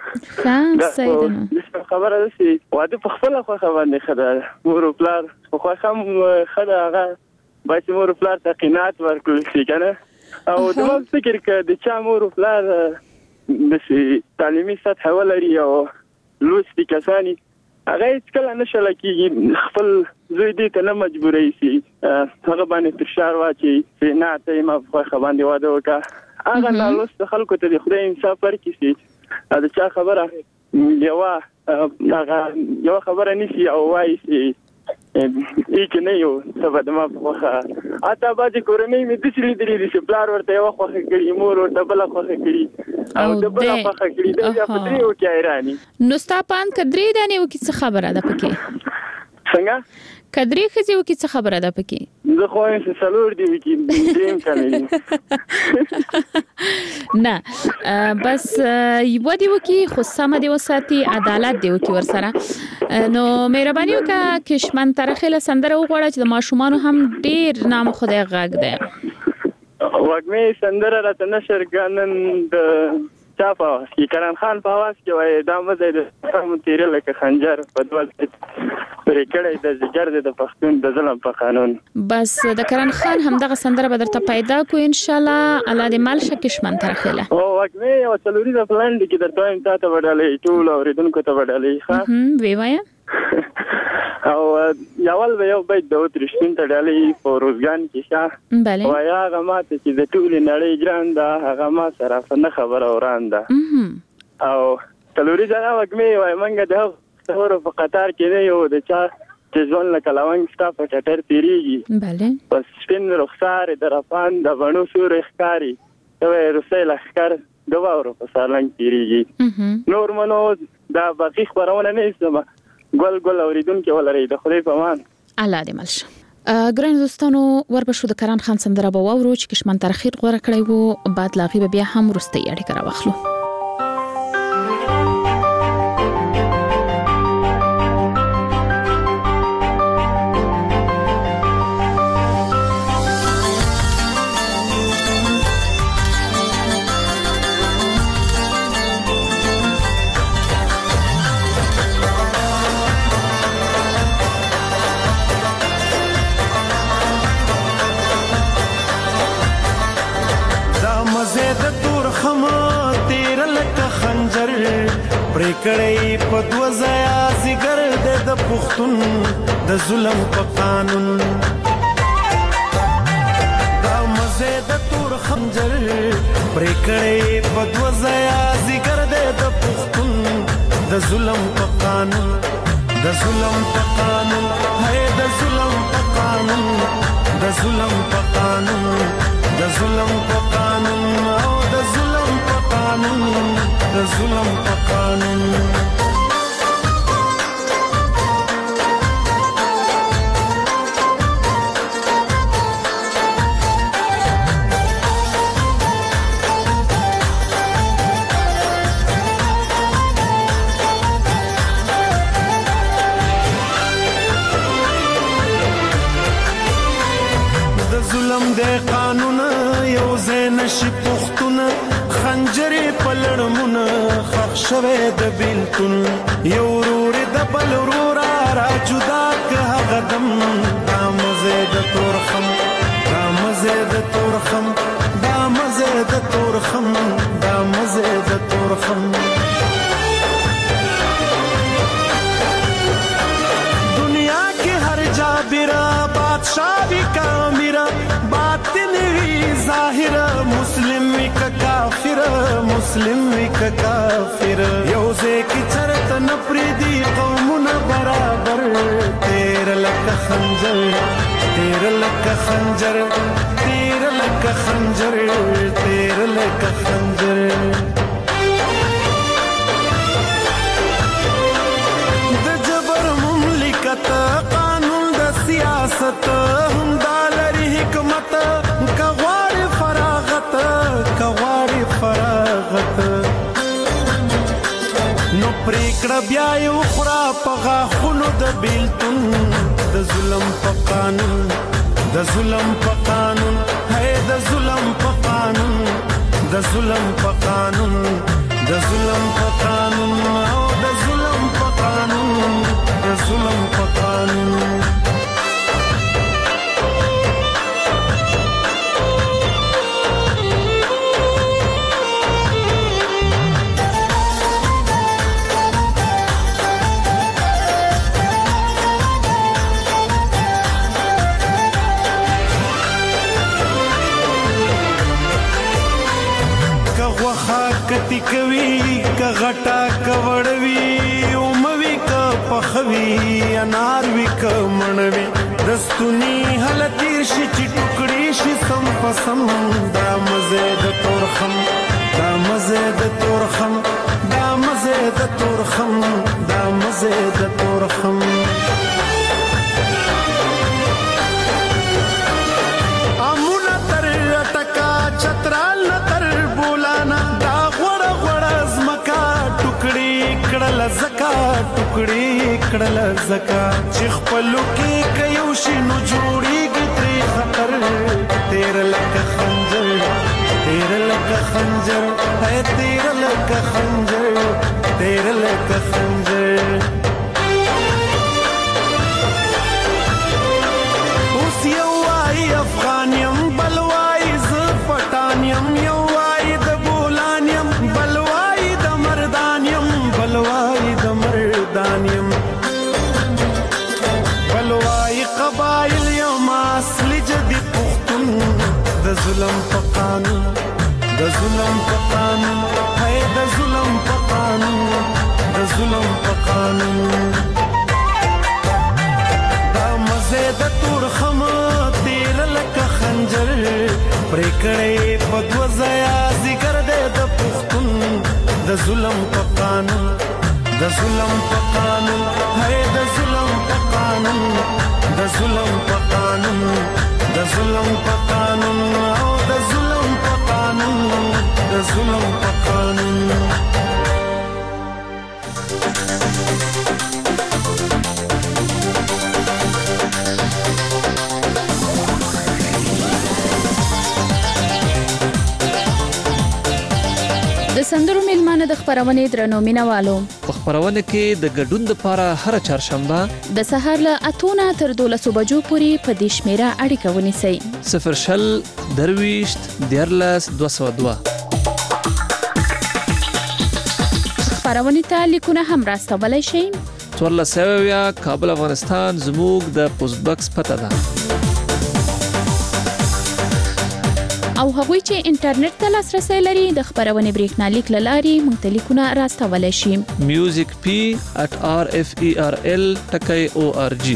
Speaker 19: خبره ده چې واده په خپل خوخه باندې خدا مور او پلار په خوخه خدا هغه باید مور او پلار ته قناعت ورکړي شي کنه. او د فکر کې د چا مور او پلار د تعلیمي سطح ولري او لوستي کسانی هغه کله نشل کېږي خپل زوی دې ته نه مجبورې شي هغه باندې فشار واچي چې نه ته ما په خو باندې واده وکړه. هغه نالوست خلکو ته د خدای انصاف ورکړي چې دا چا خبره یو خبره نشي او وایي چې ایک نه یو سبا د ما په خوخه اته باندې کورنۍ مې د سړي درې چې پلار ورته یو خوخه کړي مور ورته بل خوخه کړي او د بل خوخه کړي د په دریو کې ایرانی.
Speaker 13: نو ستا پان کدرې دانه وکي څه خبره ده پکې؟
Speaker 19: څنګه
Speaker 13: کدرې خزي وکي څه خبره ده پکې؟
Speaker 19: زه خو یې سلور دی وکي دریم کړی
Speaker 13: نه بس یو دی وکي خو سم دی وساتي عدالت دی وکي ورسره. نو مهرباني وکړه کشمن ترخیله سندره وغواړه چې د ماشومانو هم ډیر نام خدای غږ دی.
Speaker 19: وګمې سندره راته نشر ګانن د چاپا کی کران خان په आवाज کې وای دا مزه د سم تیرل لکه خنجر په دوه پرې کړه د ذکر د پښتون د ظلم په قانون.
Speaker 13: بس د کران خان هم دغه سندره به درته پیدا کو ان شاء الله. الله دې مال شکشمن ترخیله.
Speaker 19: او وګمې او څلوري د پلان دي کې درته هم تاسو وډالې ټول اوریدونکو ته وډالې ښه
Speaker 13: وی وایا.
Speaker 19: او یاول به یو بیت د وترشتین ته ډالې په روزګان کې ښه وایا هغه ماته چې د ټول نړۍ ګران ده هغه ما سره نه خبره وران ده. او څلوري ځله وګمې وای منګه د څور په قطار کې نه یو د چا چې ځون لکه لونګ ستا په ټټر تیریږي.
Speaker 13: بله
Speaker 19: پس سپین رخسار درپان د بڼو سور ښکاری ته روسي لخر د واورو په سالنګ تیریږي. نور منو دا باقي خبرونه نه اسمه ګل ګل اوریدونکو ولري د خدای په امان.
Speaker 13: الله دې ملشه. ګران دوستانو ورپښو د کران خان سندره به واورو چې کشمن ترخیر غوړه کړی وو. بعد لاغي بیا هم ورستي اړیکه راوخلو.
Speaker 18: پریکړې په دوه ځای زیګر د پښتون د ظلم په قانون دا مزه د تور خنجر پرکړې په دوزیا ذکر دې د پښتون د ظلم په قانون د ظلم په قانون هي د ظلم په قانون د ظلم په قانون د ظلم په قانون او د ظلم په قانون د ظلم په قانون ظلم دې قانون یو زین شي پختون خنجرې پلړمون خښ شوه د بیلتون یو ورور د بل ورور را جدا که غدم دام زید تورخم دام زید تورخم دام زید تورخم دام زید تورخم دنیا کې هر جابرا بادشاہ بھی کامیرا باطن وی ظاهر مسلم وی کافر مسلم وی کافر یوزه کی چرت نپریدی قومنا برابر تیر لک خنجر تیر لک خنجر تیر لک خنجر تیر لک خنجر د جبر مملکت قانون د سیاست هم دالری حکمت کغوار فراغت کغوار فراغت نو پریکړه بیا یو خورا پغا خونو د بیلتون د ظلم په قانون د ظلم په قانون هي د ظلم په قانون د ظلم په قانون د ظلم په قانون او د ظلم په قانون د ظلم په قانون کتی کوي کا غټا کوړوي اوموي کا پخوي انار وی کا منوي دستونی حالتي شي ټوکړي شي سم پسم دا مزه د تورخم دا مزه د تورخم دا مزه د تورخم دا مزه د تورخم امونه تر ټکا چترال تر بولانا کړل زکا ټوکړي کړل زکا چې خپلو کې کيو شنو جوړيږي ترې خطر تیر لک خنجر تیر لک خنجر ہے تیر لک خنجر تیر لک خنجر اوس یو واي افغانیم بلوای ز پټانیم یو واي د بولانیم بلوای د مردانیم بلوای د مردانیم بلوای قبایل یوم اصل جدي پختون د ظلم په قانون د ظلم په قانون هي د ظلم په قانون د ظلم په قانون دا مزه د تورخم تیر لک خنجر پرکړې په دوزیا ذکر دې د پختون د ظلم په قانون د ظلم په قانون هي د ظلم په قانون د ظلم په قانون د ظلم په قانون او د ظلم په قانون د ظلم په قانون
Speaker 13: د سندرو میلمانه د خبرونې درنو مینوالو
Speaker 12: په خبرونه کې د ګډون لپاره هر چهارشنبه
Speaker 13: د سهار له 8 تر 12 بجو پورې په دې شمیره اړیکه ونیسئ
Speaker 12: 0 درويشت دیرلس 202
Speaker 13: خبرونه ته لیکونه هم راستولای شئ
Speaker 12: 14 کابل افغانستان زموږ د پوسټ باکس پته ده
Speaker 13: او هغوی چې انټرنیټ ته لاسرسي لري د خبرونې بریښنالیک لاري مونږ ته لیکونه راستولای شي
Speaker 12: musicp@rferl.org.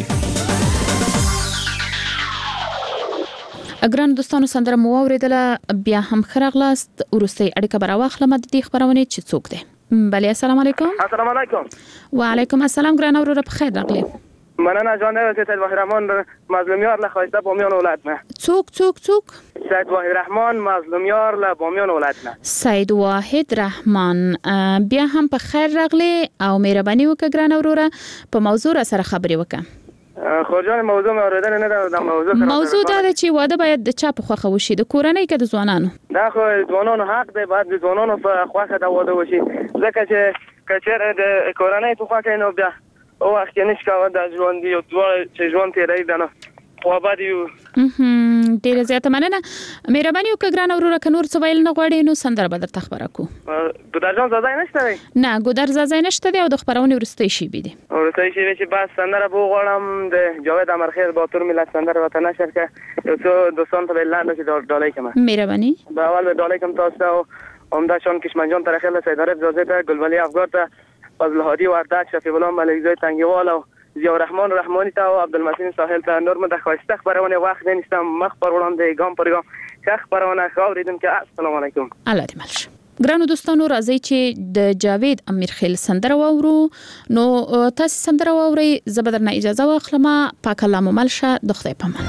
Speaker 13: اګران دوستانو سندره مو اوریدله بیا هم خرغلاست ورستي اړیکه براواخله د دې خبرونه چې څوک ده بله السلام علیکم.
Speaker 20: السلام علیکم.
Speaker 13: وعلیکم السلام ګران اورور په خیر راغلی.
Speaker 20: مننه جان سید وحید رحمان مظلومیار له خواسته بامیان ولایت نه.
Speaker 13: څوک
Speaker 20: سید وحید رحمان مظلومیار له بامیان ولایت نه.
Speaker 13: سید وحید رحمان بیا هم په خیر راغلی او مهرباني وکړه ګران اورور په موضوع سره خبرې وکړه.
Speaker 20: خورجان موضوع مې اوریدل نه دا
Speaker 13: موضوع دا چې واده باید د چا په خوخه وشي د کورنۍ کې د ځوانانو.
Speaker 20: دا خو ځوانانو حق دی باید د ځوانانو په خوخه دا واده وشي ځکه چې کچېر د کورنۍ په خوخه نو بیا او وخت کې نشي کاوه د ژوند دی او چې ژوند تیرې ده نو خو آباد یو
Speaker 13: ډیر زیاته مننه مهرباني وکړه ګران اورور کنور څه ویل نه غواړي نو سندره به درته خبره کو.
Speaker 20: ګودرجان زازای نشته دی؟
Speaker 13: نه ګودر زازای نشته دی او د خبرونه ورستي شي بي دي.
Speaker 20: ورستي شي چې بس سندره بو غواړم د جاوید امرخیل باتور ملت سندره وطن نشر کې یو څو دوستان ته اعلان وکړي ډالۍ کما.
Speaker 13: مهرباني.
Speaker 20: دا اول ډالۍ کم تاسو عمده شان کشمنجان ترخیل سیداره اجازه ته گلولی افغان ته فضل هادی وردک شفیع الله ملکزای تنگیوال او ضیاء الرحمن رحمانی ته او عبدالمتین ساحل ته نور مدخواسته خبرونه وخت نشتم مخ پر وړاندې ګام پر ګام خبرونه خاوریدونکو السلام علیکم.
Speaker 13: الله دې ملش. ګرانو دوستانو راځي چې د جاوید امیرخیل سندره واورو نو تاسو سندره واوري زبردرنه اجازه واخلم پاک الله مو ملشه د خدای پامان.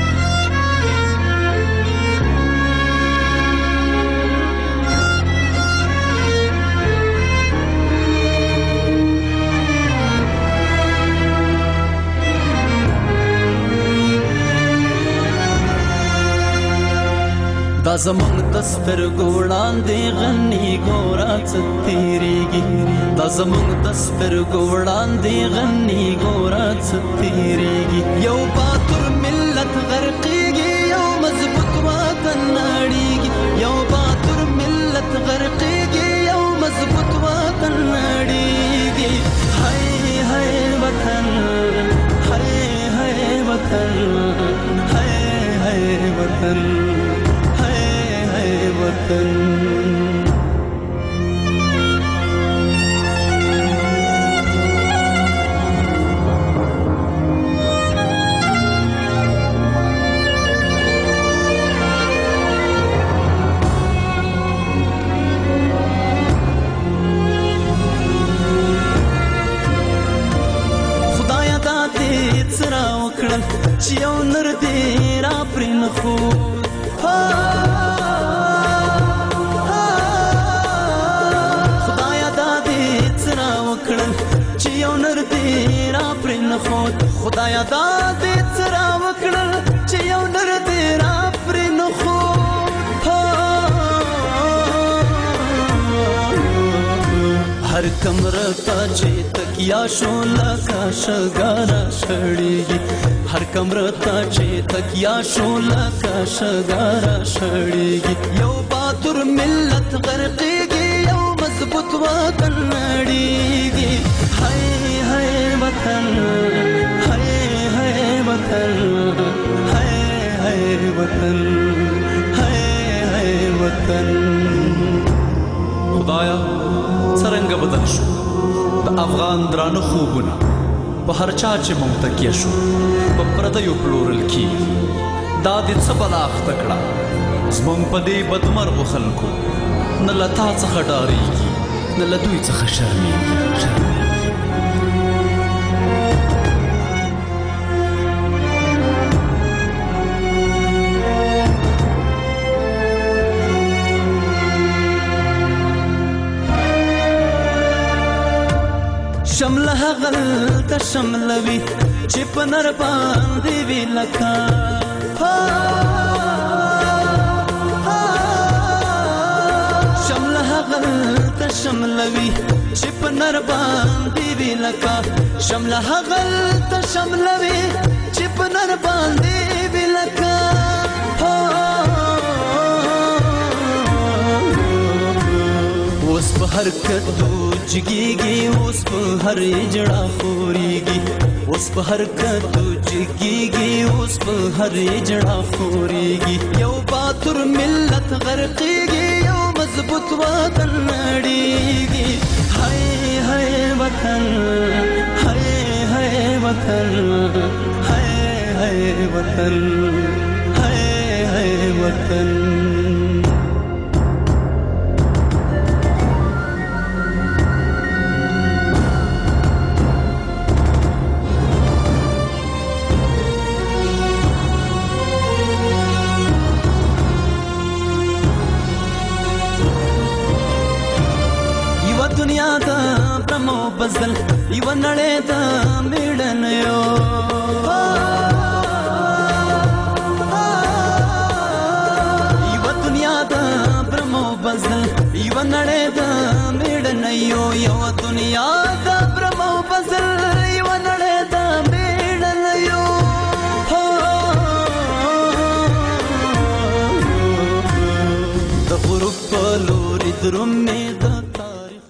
Speaker 18: دا زمونږ د سترګو وړاندې غني ګوره څه تېرېږي دا زمونږ د سترګو وړاندې غني ګوره څه تېرېږي یو باتور ملت غرقېږي یو مضبوط وطن نړېږي یو باتور ملت غرقېږي یو مضبوط وطن نړېږي هاي هاي وطن هاي هاي وطن هاي هاي وطن وطن خدایا دا دې څرا وکړل چې یو نر دې را پرې نه خو خدایا دا دې څرا وکړل چې یو نر دې را پرې نه خو هر کمره ته چې تکیا شو لکه شګاره شړېږي هر کمره ته چې تکیا شو لکه شګاره شړېږي یو باتور ملت غرقېږي یو مضبوط وطن نړېږي هاي هاي وطن وطن هاي هاي وطن هاي هاي وطن خدایا څرنګه بدل شو د افغان درانه خوبونه په هر چا چې مونږ تکیه شو په پردیو پلورل کی دا دې څه بلا اخته کړه زمونږ په دې بدمرغو خلکو نه له تا څخه ډارېږي نه له دوی څخه شرمېږي شمله هغل ته شملوي چې په نر باندې وی لکه شمله هغل ته شملوي چې په نر باندې وی لکه شمله هغل ته شملوي چې په نر باندې وی لکه اوس په حرکت جګيږي اوس په هر جړه خوريږي اوس په حرکت جګيږي اوس په هر جړه خوريږي یو بات تر ملت غرقيږي یو مضبوط وطن نړیږي هاي هاي وطن هاي هاي وطن هاي هاي وطن هاي هاي وطن دنیا دا برمو بزل یو نړۍ دا میړن یو یو دنیا دا برمو بزل یو نړۍ دا میړن یو یو دنیا دا برمو بزل یو نړۍ دا میړن یو د غروب په لوري درومې